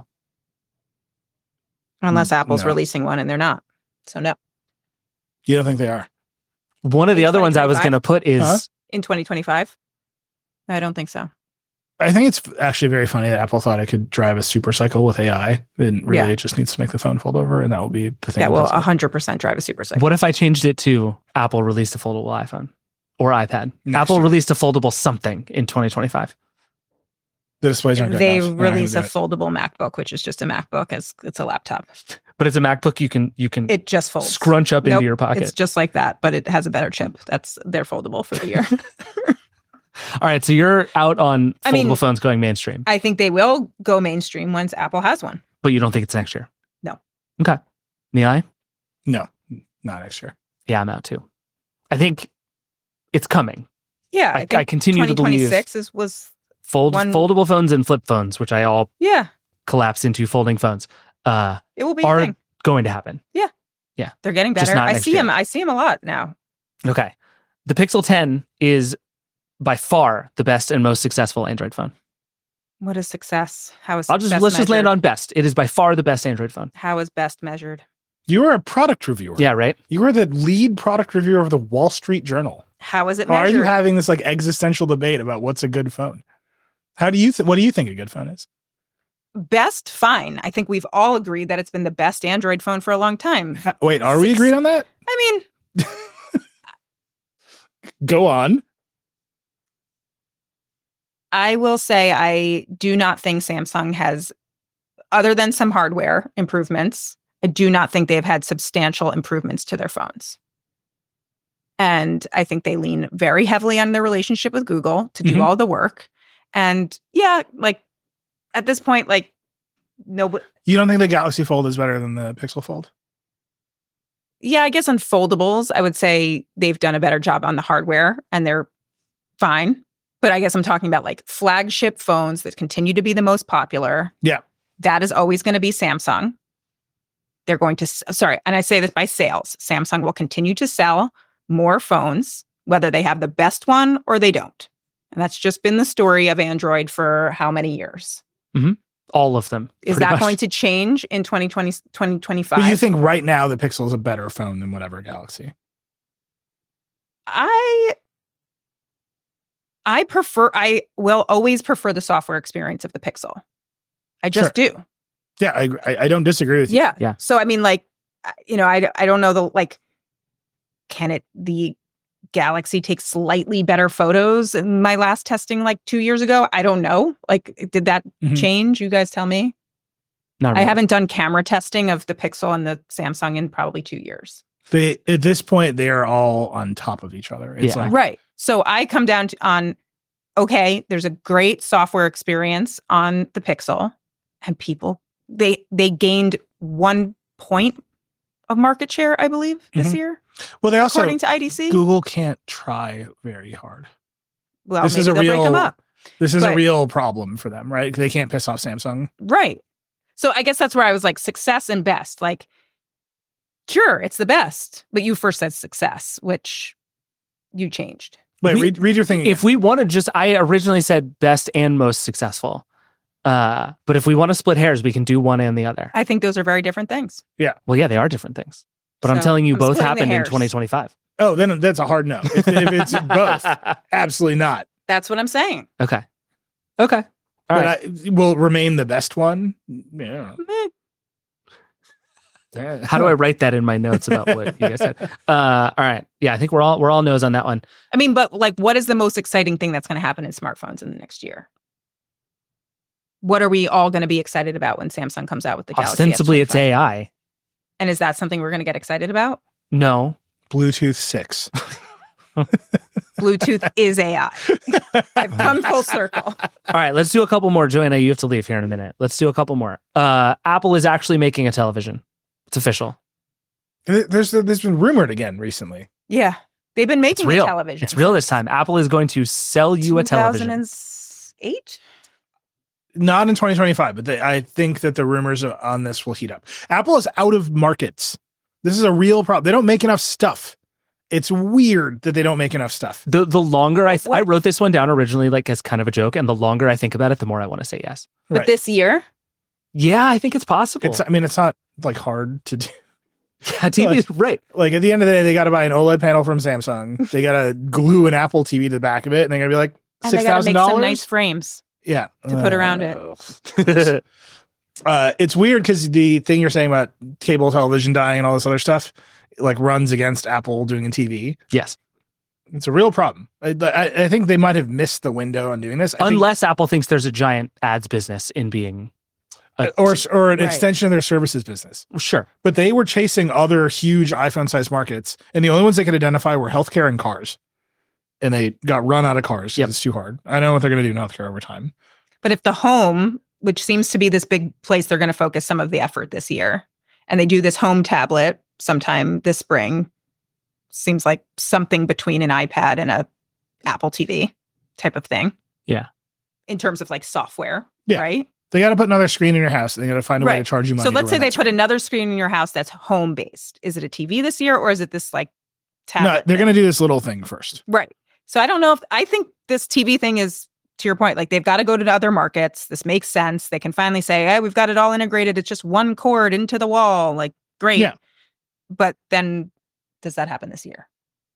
Unless Apple's no. releasing one and they're not. So no. You don't think they are? One of the In other ones I was twenty going to put is Huh? In twenty twenty-five? I don't think so. I think it's actually very funny that Apple thought it could drive a super cycle with A I. And really Yeah. it just needs to make the phone fold over, and that will be the thing. That that will does it. one hundred percent drive a super cycle. what if I changed it to Apple released a foldable iPhone or iPad? Next Apple year. released a foldable something in twenty twenty-five. The displays aren't good They enough. They're not gonna release do a it. foldable MacBook, which is just a MacBook. It's, it's a laptop. But it's a MacBook you can you can It just folds. scrunch up Nope, into your pocket. It's just like that, but it has a better chip. That's they're foldable for the year. All right, so you're out on foldable I mean- phones going mainstream, I think they will go mainstream once Apple has one. but you don't think it's next year? No. Okay. Nilay? No, not next year. Yeah, I'm out too. I think it's coming. Yeah, I, I, I think continue to believe 2026 is was fold one- foldable phones and flip phones, which I all yeah, collapse into folding phones, uh, it will be a are thing. going to happen. They're getting just better. not I next see year. them. I see them a lot now. Okay. The Pixel ten is by far the best and most successful Android phone. What is success? How is I'll just success let's just land measured? on best. It is by far the best Android phone. How is best measured? You were a product reviewer. Yeah, right? You were the lead product reviewer of the Wall Street Journal. How is it Why are you measured? having this like existential debate about what's a good phone? How do you th- what do you think a good phone is? Best, fine. I think we've all agreed that it's been the best Android phone for a long time. Ha- Wait, are we Six- agreed on that? I mean, Go on. I will say I do not think Samsung has, other than some hardware improvements, I do not think they've had substantial improvements to their phones. And I think they lean very heavily on their relationship with Google to do Mhm. all the work. And yeah, like at this point, like no, You don't think the Galaxy Fold is better than the Pixel Fold? yeah, I guess on foldables, I would say they've done a better job on the hardware and they're fine. But I guess I'm talking about like flagship phones that continue to be the most popular. Yeah. That is always going to be Samsung. They're going to, s- sorry, and I say this by sales. Samsung will continue to sell more phones, whether they have the best one or they don't. And that's just been the story of Android for how many years? All of them. Is pretty that much. going to change in twenty twenty, twenty twenty-five? But you think right now the Pixel is a better phone than whatever Galaxy? I I prefer I will always prefer the software experience of the Pixel. I just do. Yeah, I, I I don't disagree with you. Yeah. Yeah. So I mean like I- you know, I I don't know the like can it the Galaxy take slightly better photos in my last testing like two years ago? I don't know. Like did that Mhm. change? You guys tell me. Not I really. haven't done camera testing of the Pixel and the Samsung in probably two years. They at this point they are all on top of each other. It's Yeah. like Right. So I come down to on, okay, there's a great software experience on the Pixel, and people they they gained one point of market share, I believe, this Mhm. year, well, they also according to I D C. Google can't try very hard. Well, this maybe is a they'll break them real- up. This is a But- real problem for them, right? They can't piss off Samsung. Right. So I guess that's where I was like success and best. Like, sure, it's the best, but you first said success, which you changed. Wait, We- read, read your thing again. If we want to just, I originally said best and most successful. Uh, but if we want to split hairs, we can do one and the other. I think those are very different things. Well, yeah, they are different things. But I'm So, telling you, I'm both splitting the happened in hairs. twenty twenty-five. Oh, then that's a hard no. If, if it's both, absolutely not. That's what I'm saying. Okay. Okay. All but right. I, will remain the best one. Yeah. Eh. How do I write that in my notes about what you guys said? Uh, all right. Yeah, I think we're all we're all no's on that one. I mean, but like, what is the most exciting thing that's going to happen in smartphones in the next year? What are we all going to be excited about when Samsung comes out with the Galaxy Ostensibly, S it's twenty-five? A I. And is that something we're going to get excited about? No. Bluetooth six. Bluetooth is A I. I've come full circle. All right, let's do a couple more. Joanna, you have to leave here in a minute. Let's do a couple more. Uh, Apple is actually making a television. It's official. There's there's been rumored again recently. Yeah. They've been making real. a television. It's real this time. Apple is going to sell you a television. two thousand eight? Not in twenty twenty-five, but they, I think that the rumors on this will heat up. Apple is out of markets. This is a real problem. They don't make enough stuff. It's weird that they don't make enough stuff. The the longer I th- I What? wrote this one down originally like as kind of a joke, and the longer I think about it, the more I want to say yes. But Right. this year? Yeah, I think it's possible. It's I mean it's not like hard to do. yeah, T V is right. Like at the end of the day, they got to buy an OLED panel from Samsung. They got to glue an Apple T V to the back of it, and they're gonna be like And six they got to thousand make some dollars. nice frames. Yeah, to put around it. it. Uh, it's weird because the thing you're saying about cable television dying and all this other stuff, like runs against Apple doing a T V. Yes. It's a real problem. I, I, I think they might have missed the window on doing this. I think- Unless Apple thinks there's a giant ads business in being a, or or an Right. extension of their services business. sure. But they were chasing other huge iPhone-sized markets, and the only ones they could identify were healthcare and cars. And they got run out of cars. 'cause Yep. It's too hard. I know what they're going to do in healthcare over time. But if the home, which seems to be this big place they're going to focus some of the effort this year, and they do this home tablet sometime this spring, seems like something between an iPad and a Apple T V type of thing. Yeah. In terms of like software, Yeah. right? They got to put another screen in your house. They got to find a way to Right. charge you money. So to let's say run they that put another screen in your house that's home based. Is it a T V this year, or is it this like tablet? No, they're thing? going to do this little thing first. Right. So I don't know if I think this T V thing is, to your point, like they've got to go to other markets. This makes sense. They can finally say, hey, we've got it all integrated. It's just one cord into the wall. Like, great. Yeah. But then does that happen this year?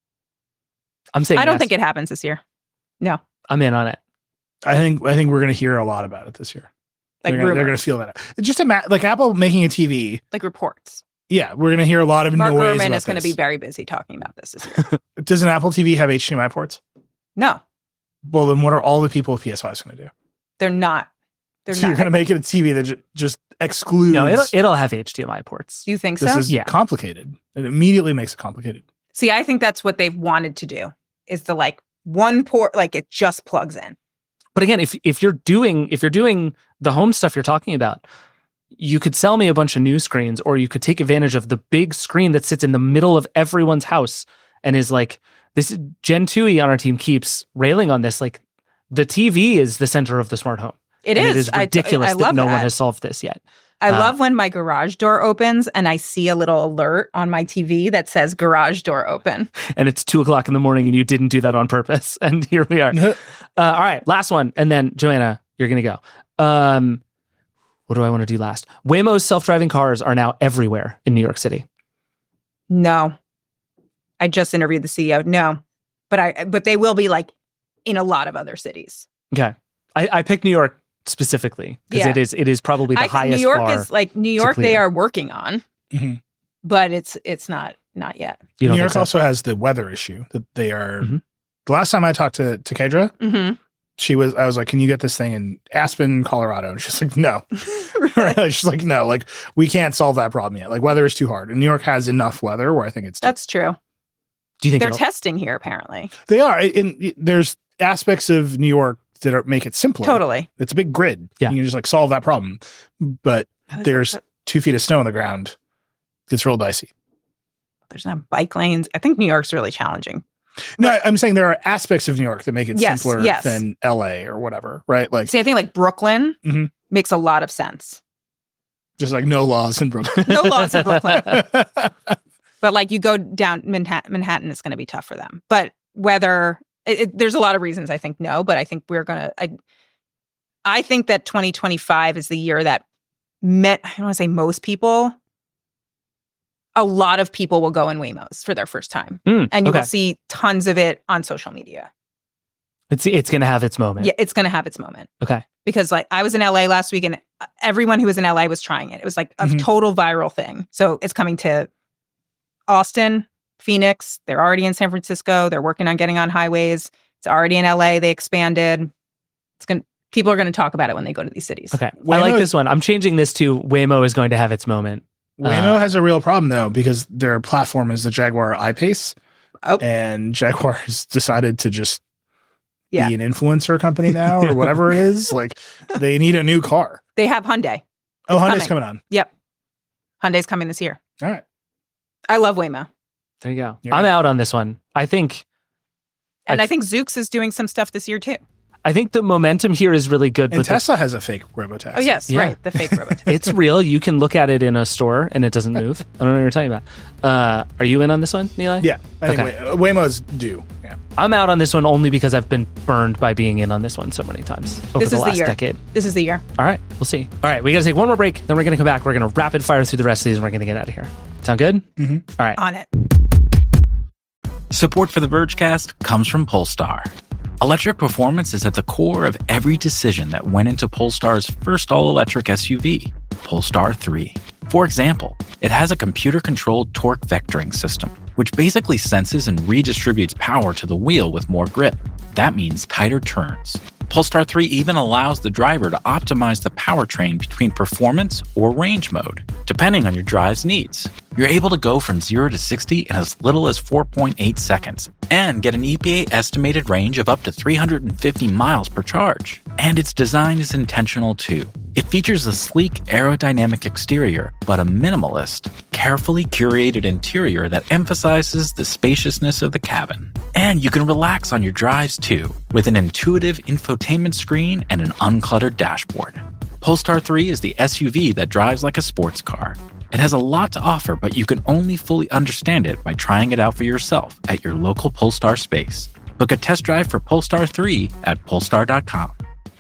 I'm saying I don't yes. think it happens this year. No. I'm in on it. I think I think we're going to hear a lot about it this year. Like they're gonna, they're rumors, going to feel that. It's just a ma- like Apple making a T V. like reports. Yeah, we're going to hear a lot of Mark noise. Gurman about is going to this. be very busy talking about this this year. Does an Apple T V have H D M I ports? No, Well, then what are all the people with P S fives going to do? they're not. They're So you're not. going to make it a T V that ju- just excludes. No, it'll it'll have H D M I ports. Do you think this so? is Yeah. complicated. It immediately makes it complicated. See, I think that's what they've wanted to do, is the like one port, like it just plugs in. But again, if if you're doing if you're doing the home stuff you're talking about, you could sell me a bunch of new screens, or you could take advantage of the big screen that sits in the middle of everyone's house and is like this. Jen Tui on our team keeps railing on this. Like the T V is the center of the smart home. It And is. It is I- ridiculous I, that love no that. one has solved this yet. I Uh, love when my garage door opens and I see a little alert on my T V that says garage door open. And it's two o'clock in the morning, and you didn't do that on purpose. And here we are. Uh, all right, last one, and then Joanna, you're gonna go. Um, what do I want to do last? Waymo's self-driving cars are now everywhere in New York City. No. I just interviewed the C E O. No. But I but they will be like in a lot of other cities. Okay, I, I picked New York specifically because Yeah. it is it is probably the I think highest New York bar. is like New York they clear. are working on, Mhm. but it's it's not not yet. You New don't York think so? also has the weather issue that they are. Mhm. The last time I talked to to Kedra, Mm-hmm. she was. I was like, "Can you get this thing in Aspen, Colorado?" And she's like, "No." She's like, "No, like we can't solve that problem yet. Like weather is too hard." And New York has enough weather where I think it's. That's true. Do you think They're it'll- testing here apparently. They are. And there's aspects of New York that are, make it simpler. Totally. It's a big grid. Yeah. You can just like solve that problem. But there's two feet of snow on the ground. It's real dicey. There's not bike lanes. I think New York's really challenging. No, I'm saying there are aspects of New York that make it Yes, simpler yes. than L A or whatever, right? Like, See, I think like Brooklyn Mhm. makes a lot of sense. Just like no laws in Brooklyn. No laws in Brooklyn. But like you go down Manhattan, Manhattan is going to be tough for them. But whether it, it, there's a lot of reasons I think no, but I think we're going to, I, I think that twenty twenty-five is the year that met, I don't want to say most people, a lot of people will go in Waymos for their first time. Mm, and you okay. will see tons of it on social media. It's it's gonna have its moment. Yeah, it's going to have its moment. Okay. Because like I was in L A last week and everyone who was in L A was trying it. It was like a Mhm. total viral thing. So it's coming to Austin, Phoenix. They're already in San Francisco. They're working on getting on highways. It's already in L A. They expanded. It's going to people are going to talk about it when they go to these cities. Okay. I Waymo- like this one. I'm changing this to Waymo is going to have its moment. Waymo Uh, has a real problem though, because their platform is the Jaguar I-Pace. Oh. And Jaguar has decided to just Yeah. be an influencer company now or whatever it is. Like they need a new car. They have Hyundai. Oh, It's Hyundai's coming. coming on. Yep. Hyundai's coming this year. All right. I love Waymo. There you go. Yeah. I'm out on this one. I think And I I think Zoox is doing some stuff this year too. I think the momentum here is really good. And But the- Tesla has a fake robotaxi. Oh, yes. Yeah. Right. The fake robot. it's real. You can look at it in a store and it doesn't move. I don't know what you're talking about. Uh, are you in on this one, Neeli? Yeah. I think Okay. Way- Waymo's due. Yeah. I'm out on this one only because I've been burned by being in on this one so many times over This the is the last year. decade. This is the year. All right, we'll see. All right, we got to take one more break. Then we're going to come back. We're going to rapid fire through the rest of these and we're going to get out of here. Sound good? Mm-hmm. All right. On it. Support for the Vergecast comes from Polestar. Electric performance is at the core of every decision that went into Polestar's first all-electric S U V, Polestar three. For example, it has a computer-controlled torque vectoring system, which basically senses and redistributes power to the wheel with more grip. That means tighter turns. Polestar three even allows the driver to optimize the powertrain between performance or range mode, depending on your drive's needs. You're able to go from zero to sixty in as little as four point eight seconds and get an E P A estimated range of up to three hundred fifty miles per charge. And its design is intentional too. It features a sleek aerodynamic exterior, but a minimalist, carefully curated interior that emphasizes the spaciousness of the cabin. And you can relax on your drives too, with an intuitive infotainment screen and an uncluttered dashboard. Polestar three is the S U V that drives like a sports car. It has a lot to offer, but you can only fully understand it by trying it out for yourself at your local Polestar space. Book a test drive for Polestar three at polestar dot com.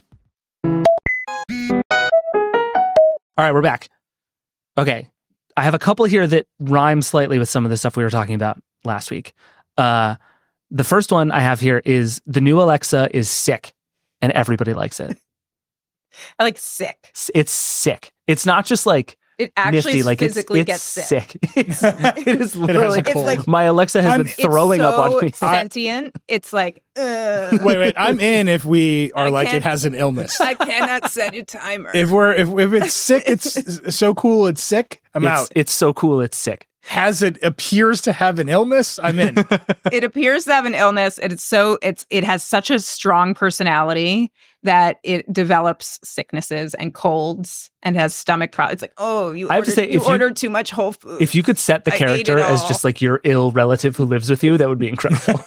All right, we're back. Okay. I have a couple here that rhyme slightly with some of the stuff we were talking about last week. Uh, the first one I have here is the new Alexa is sick and everybody likes it. I like sick. S- It's sick. It's not just like It actually nifty, like it's, physically it's gets sick. sick. It's, it is It has a literally, cold. like- my Alexa has I'm- been it's throwing up on me. It's so sentient. It's like, uh, Wait, wait. I'm in if we are I like it can't- has an illness. I cannot set a timer. If we're if, if it's sick, it's so cool. It's sick. I'm It's, out. it's so cool. It's sick. Has it appears to have an illness? I'm in. It appears to have an illness, and it's so it's it has such a strong personality that it develops sicknesses and colds and has stomach problems. It's like, oh, you I have ordered, to say, you if you- ordered too much whole food. If you could set the I ate character it as all. just like your ill relative who lives with you, that would be incredible.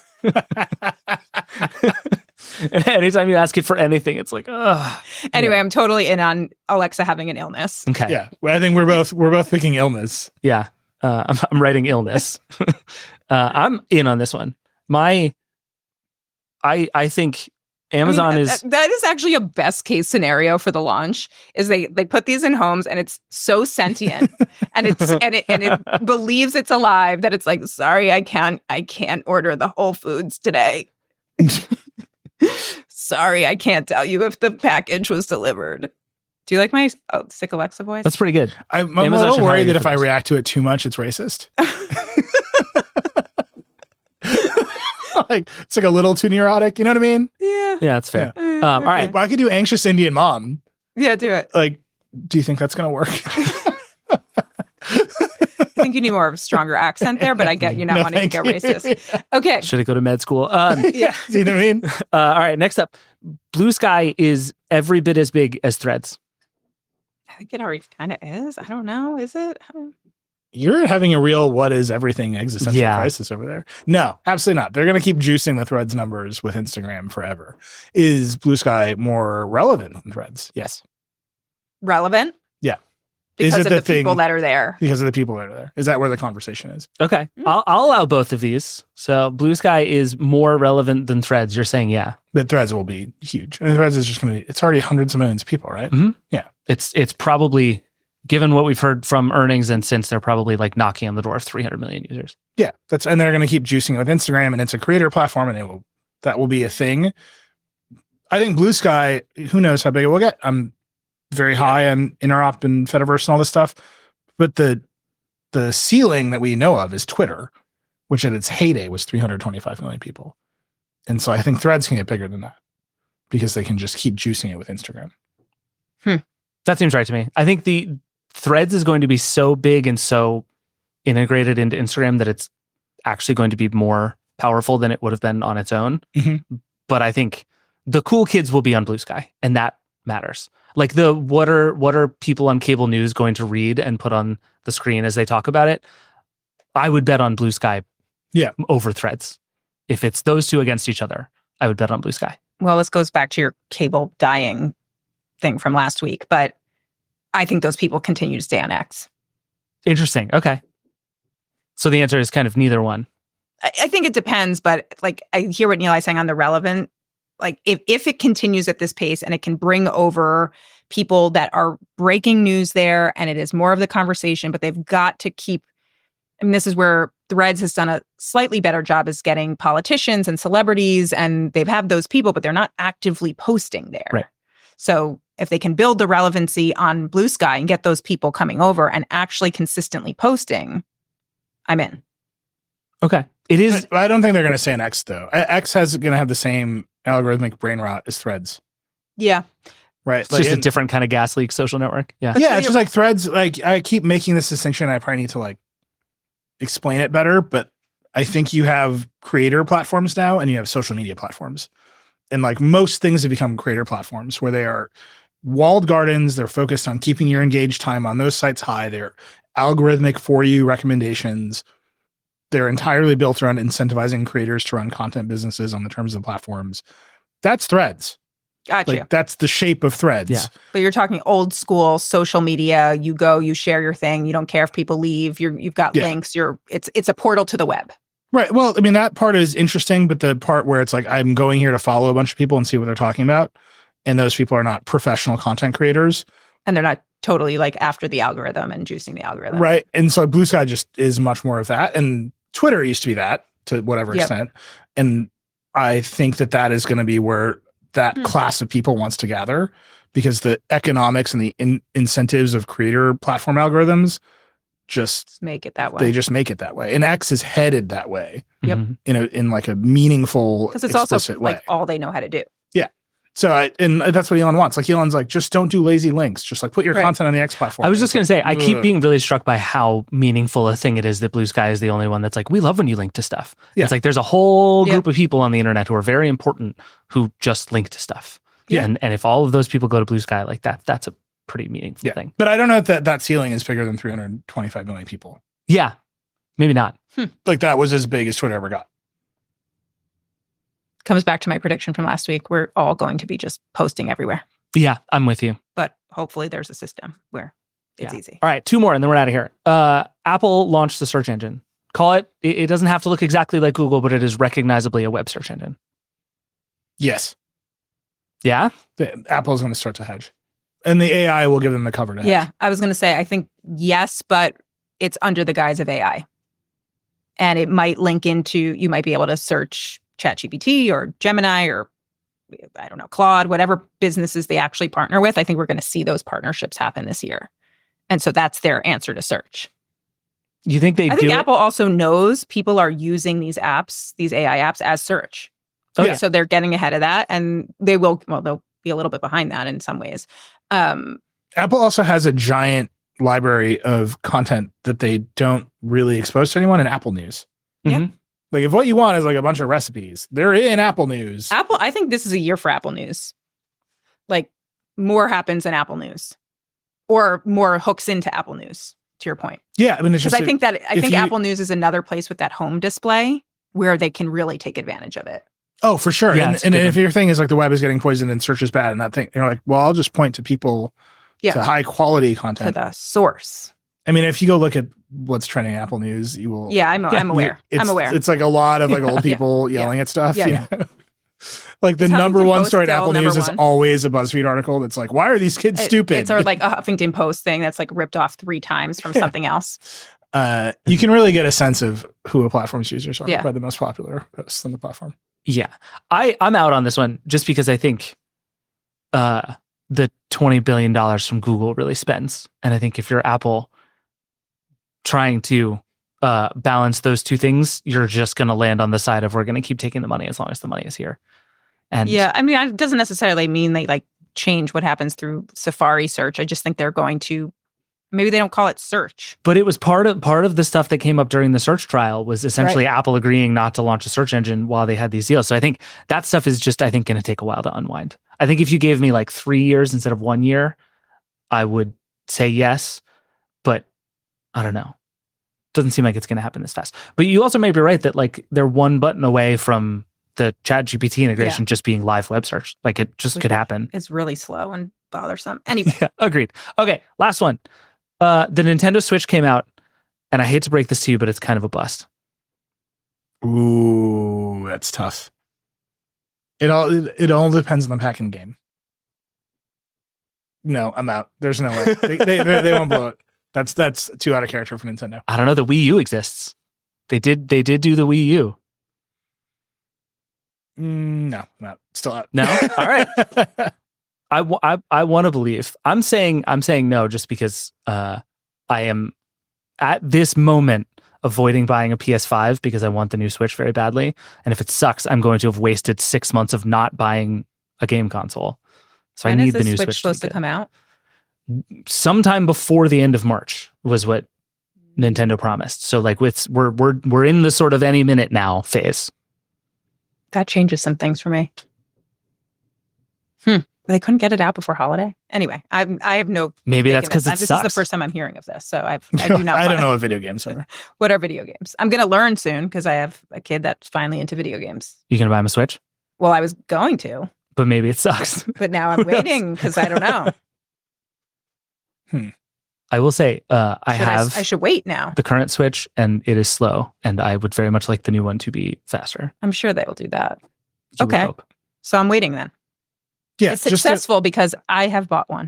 And anytime you ask it for anything, it's like, ugh. Anyway, I'm totally in on Alexa having an illness. Okay. Yeah. Well, I think we're both we're both picking illness. Yeah. Uh, I'm, I'm writing illness. uh, I'm in on this one. My, I I think Amazon I mean, is that- that is actually a best case scenario for the launch. Is they they put these in homes and it's so sentient and it's and it and it believes it's alive that it's like, sorry, I can't I can't order the Whole Foods today. Sorry, I can't tell you if the package was delivered. Do you like my oh, sick Alexa voice? that's pretty good. I'm, I'm Amazon a should little hire worried you that for if I this. react to it too much, it's racist. Like it's like a little too neurotic. You know what I mean? yeah. Yeah, that's fair. Uh, Um, all right. Well, I could do anxious Indian mom. Yeah, do it. Like, do you think that's gonna work? I think you need more of a stronger accent there, but I get you not No, wanting to thank get you. racist. Okay. Should I go to med school? Um, Yeah. You know what I mean? uh, all right. Next up, Blue Sky is every bit as big as Threads. I think it already kind of is. I don't know. Is it? I don't- You're having a real what is everything existential Yeah. crisis over there. No, absolutely not. They're going to keep juicing the Threads numbers with Instagram forever. Is Blue Sky more relevant than Threads? Yes. Relevant? Yeah. because it of the the people thing- that are there. because of the people that are there. Is that where the conversation is? Okay. Mm. I'll, I'll allow both of these. So Blue Sky is more relevant than Threads. You're saying, yeah, But Threads will be huge. And Threads is just going to be, it's already hundreds of millions of people, right? Mhm. it's it's probably, given what we've heard from earnings and since, they're probably like knocking on the door of three hundred million users. Yeah. That's, and they're going to keep juicing it with Instagram, and it's a creator platform, and it will, that will be a thing. I think Blue Sky, who knows how big it will get. I'm very high on interop and Fediverse and all this stuff. But the, the ceiling that we know of is Twitter, which at its heyday was three hundred twenty-five million people. And so I think Threads can get bigger than that because they can just keep juicing it with Instagram. That seems right to me. I think the Threads is going to be so big and so integrated into Instagram that it's actually going to be more powerful than it would have been on its own. Mhm. But I think the cool kids will be on Blue Sky, and that matters. Like the what are what are people on cable news going to read and put on the screen as they talk about it? I would bet on Blue Sky, Yeah. over Threads. If it's those two against each other, I would bet on Blue Sky. Well, this goes back to your cable dying thing from last week, but I think those people continue to stay on X. Interesting. Okay. So the answer is kind of neither one. I, I think it depends, but like I hear what Neil's saying on the relevant. Like if if it continues at this pace and it can bring over people that are breaking news there, and it is more of the conversation, but they've got to keep. I mean, this is where Threads has done a slightly better job is getting politicians and celebrities, and they've had those people, but they're not actively posting there. Right. So if they can build the relevancy on Blue Sky and get those people coming over and actually consistently posting, I'm in. Okay. It is. I don't think they're going to stay on X though. I- X has going to have the same algorithmic brain rot as Threads, Yeah. right? It's just a and- different kind of gas leak social network. Yeah. yeah, it's just like Threads. Like I keep making this distinction. I probably need to like explain it better, but I think you have creator platforms now, and you have social media platforms, and like most things have become creator platforms where they are walled gardens. They're focused on keeping your engaged time on those sites high. They're algorithmic for you recommendations. They're entirely built around incentivizing creators to run content businesses on the terms of the platforms. That's Threads. Gotcha. Like that's the shape of Threads. Yeah. But you're talking old school social media. You go, you share your thing. You don't care if people leave. You're you've got Yeah. links. You're it's it's a portal to the web. Right. Well, I mean, that part is interesting, but the part where it's like, I'm going here to follow a bunch of people and see what they're talking about, and those people are not professional content creators. And they're not totally like after the algorithm and juicing the algorithm. Right. And so Blue Sky just is much more of that. And Twitter used to be that to whatever Yep. extent. And I think that that is going to be where that Hmm. class of people wants to gather, because the economics and the in- incentives of creator platform algorithms just, Let's make it that they way. just make it that way. And X is headed that way Yep. Mhm. in a, in like a meaningful, Because it's also explicit way. like all they know how to do. So I, and that's what Elon wants. Like Elon's like, just don't do lazy links. Just like put your Right. content on the X platform. I was just going to say, I keep Ugh. being really struck by how meaningful a thing it is that Blue Sky is the only one that's like, we love when you link to stuff. Yeah. It's like there's a whole Yeah. group of people on the internet who are very important who just link to stuff. Yeah. And and if all of those people go to Blue Sky like that, that's a pretty meaningful Yeah. thing. But I don't know if that, that ceiling is bigger than three hundred twenty-five million people. Yeah. Maybe not. Like that was as big as Twitter ever got. Comes back to my prediction from last week. We're all going to be just posting everywhere. Yeah, I'm with you. But hopefully there's a system where it's Yeah. easy. All right, two more and then we're out of here. Uh, Apple launched the search engine. Call it, it, it doesn't have to look exactly like Google, but it is recognizably a web search engine. Yes. Yeah? The, Apple's going to start to hedge. And the A I will give them the cover to hedge. Yeah. I was going to say, I think yes, but it's under the guise of A I. And it might link into, you might be able to search ChatGPT or Gemini or I don't know, Claude, whatever businesses they actually partner with. I think we're going to see those partnerships happen this year. And so that's their answer to search. You think they I do think it? Apple also knows people are using these apps, these A I apps as search. Oh, yeah. So they're getting ahead of that and they will, well, they'll be a little bit behind that in some ways. Um, Apple also has a giant library of content that they don't really expose to anyone in Apple News. Yeah. Mhm. Like if what you want is like a bunch of recipes, they're in Apple News. Apple, I think this is a year for Apple News. Like more happens in Apple News or more hooks into Apple News, to your point. Yeah. I mean, it's Because just, I think that, I if think you- Apple News is another place with that home display where they can really take advantage of it. oh, for sure. Yeah, and it's a and good if your thing is like the web is getting poisoned and search is bad and that thing, you're like, well, I'll just point to people Yeah. to high quality To content. the source. I mean, if you go look at what's trending Apple News, you will. Yeah, I'm, I'm aware. It's, I'm aware. It's like a lot of like old Yeah. people Yeah. yelling at stuff. Yeah, you yeah. know? Like the Is number Huffington one Post story at still Apple number News is one? always a BuzzFeed article that's like, why are these kids It- stupid? It's or like a Huffington Post thing that's like ripped off three times from Yeah. something else. uh, you can really get a sense of who a platform's users are Yeah. by the most popular posts on the platform. Yeah, I I'm out on this one just because I think uh, the twenty billion dollars from Google really spends, and I think if you're Apple trying to uh, balance those two things, you're just going to land on the side of we're going to keep taking the money as long as the money is here. And Yeah, I mean, it doesn't necessarily mean they like change what happens through Safari search. I just think they're going to, maybe they don't call it search. but it was part of part of the stuff that came up during the search trial was essentially Apple agreeing not to launch a search engine while they had these deals. So I think that stuff is just I think going to take a while to unwind. I think if you gave me like three years instead of one year, I would say yes, but I don't know. Doesn't seem like it's going to happen this fast. But you also may be right that like they're one button away from the ChatGPT integration just being live web search. Like it just Which could happen. It's really slow and bothersome. Anyway, Yeah, agreed. Okay, last one. Uh, the Nintendo Switch came out, and I hate to break this to you, but it's kind of a bust. Ooh, that's tough. It all it, it all depends on the packing game. No, I'm out. There's no way they, they, they, they won't blow it. That's that's too out of character for Nintendo. I don't know. The Wii U exists. They did. They did do the Wii U. Mm, no, I'm out. Still out. No? All right. I, w- I, I want to believe. I'm saying I'm saying no, just because uh, I am at this moment avoiding buying a P S five because I want the new Switch very badly. And if it sucks, I'm going to have wasted six months of not buying a game console. So when I is need the the new Switch Switch supposed to be come out? good. Sometime before the end of March was what Nintendo promised. So like with we're we're we're in the sort of any minute now phase. That changes some things for me. Hmm. They couldn't get it out before holiday. Anyway, I'm I have no. Maybe that's stake in because this. it This sucks. is the first time I'm hearing of this, so I've I do not. I don't buy- know what video games are. What are video games? I'm gonna learn soon because I have a kid that's finally into video games. You gonna buy him a Switch? Well, I was going to, But maybe it sucks. but now I'm Who knows? waiting because I don't know. I will say uh, I Should have I, should wait now. the current Switch and it is slow, and I would very much like the new one to be faster. I'm sure they will do that. You would Okay. hope. So I'm waiting then. Yeah, It's just successful because I have bought one.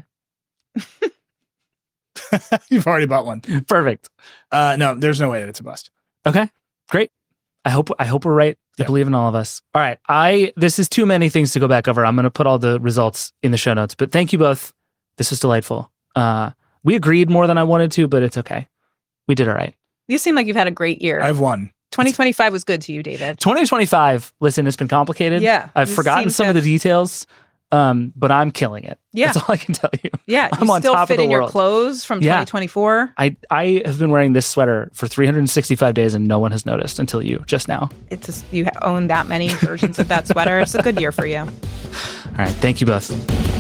you've already bought one. Perfect. Uh, no, there's no way that it's a bust. Okay, great. I hope I hope we're right. I Yeah. believe in all of us. All right. I this is too many things to go back over. I'm going to put all the results in the show notes. But thank you both. This was delightful. Uh, we agreed more than I wanted to, but it's okay. We did all right. You seem like you've had a great year. I've won. twenty twenty-five was good to you, David. twenty twenty-five. Listen, it's been complicated. Yeah, I've you forgotten seem some to- of the details, um, but I'm killing it. Yeah. That's all I can tell you. Yeah, I'm you on still top of fit the in your world. clothes from Yeah. twenty twenty-four. I I have been wearing this sweater for three hundred sixty-five days and no one has noticed until you just now. It's just, you own that many versions of that sweater. It's a good year for you. All right. Thank you both.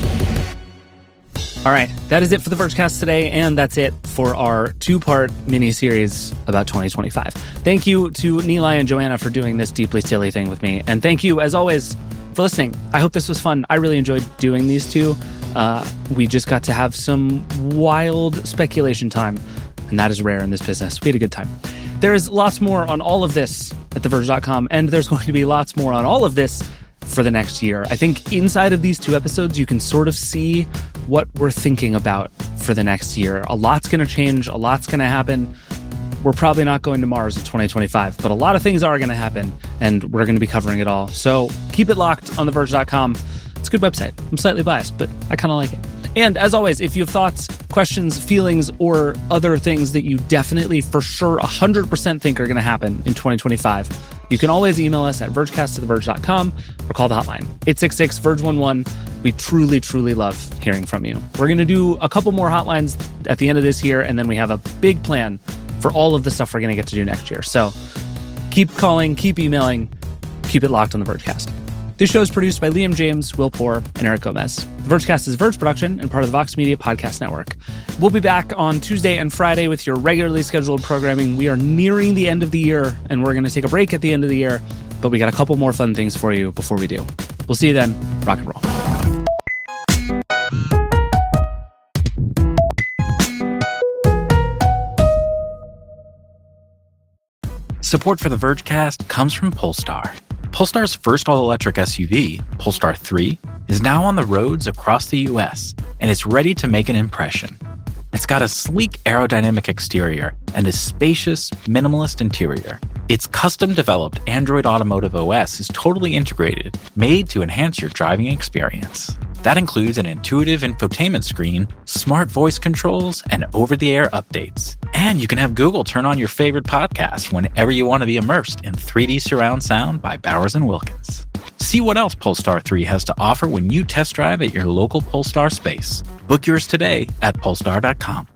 All right. That is it for the Vergecast today. And that's it for our two part mini series about twenty twenty-five. Thank you to Nilay and Joanna for doing this deeply silly thing with me. And thank you, as always, for listening. I hope this was fun. I really enjoyed doing these two. Uh, we just got to have some wild speculation time, and that is rare in this business. We had a good time. There is lots more on all of this at the verge dot com, and there's going to be lots more on all of this for the next year. I think inside of these two episodes, you can sort of see what we're thinking about for the next year. A lot's going to change. A lot's going to happen. We're probably not going to Mars in twenty twenty-five, but a lot of things are going to happen, and we're going to be covering it all. So keep it locked on the verge dot com. It's a good website. I'm slightly biased, but I kind of like it. And as always, if you have thoughts, questions, feelings, or other things that you definitely, for sure, one hundred percent think are going to happen in twenty twenty-five, you can always email us at vergecast at the verge dot com or call the hotline, eight six six, verge one one. We truly, truly love hearing from you. We're going to do a couple more hotlines at the end of this year, and then we have a big plan for all of the stuff we're going to get to do next year. So keep calling, keep emailing, keep it locked on the Vergecast. This show is produced by Liam James, Will Poor, and Eric Gomez. The Vergecast is Verge production and part of the Vox Media Podcast Network. We'll be back on Tuesday and Friday with your regularly scheduled programming. We are nearing the end of the year, and we're going to take a break at the end of the year, but we got a couple more fun things for you before we do. We'll see you then. Rock and roll. Support for the Vergecast comes from Polestar. Polestar's first all-electric S U V, Polestar three, is now on the roads across the U S, and it's ready to make an impression. It's got a sleek aerodynamic exterior and a spacious, minimalist interior. Its custom-developed Android Automotive O S is totally integrated, made to enhance your driving experience. That includes an intuitive infotainment screen, smart voice controls, and over-the-air updates. And you can have Google turn on your favorite podcast whenever you want to be immersed in three D surround sound by Bowers and Wilkins. See what else Polestar three has to offer when you test drive at your local Polestar space. Book yours today at polestar dot com.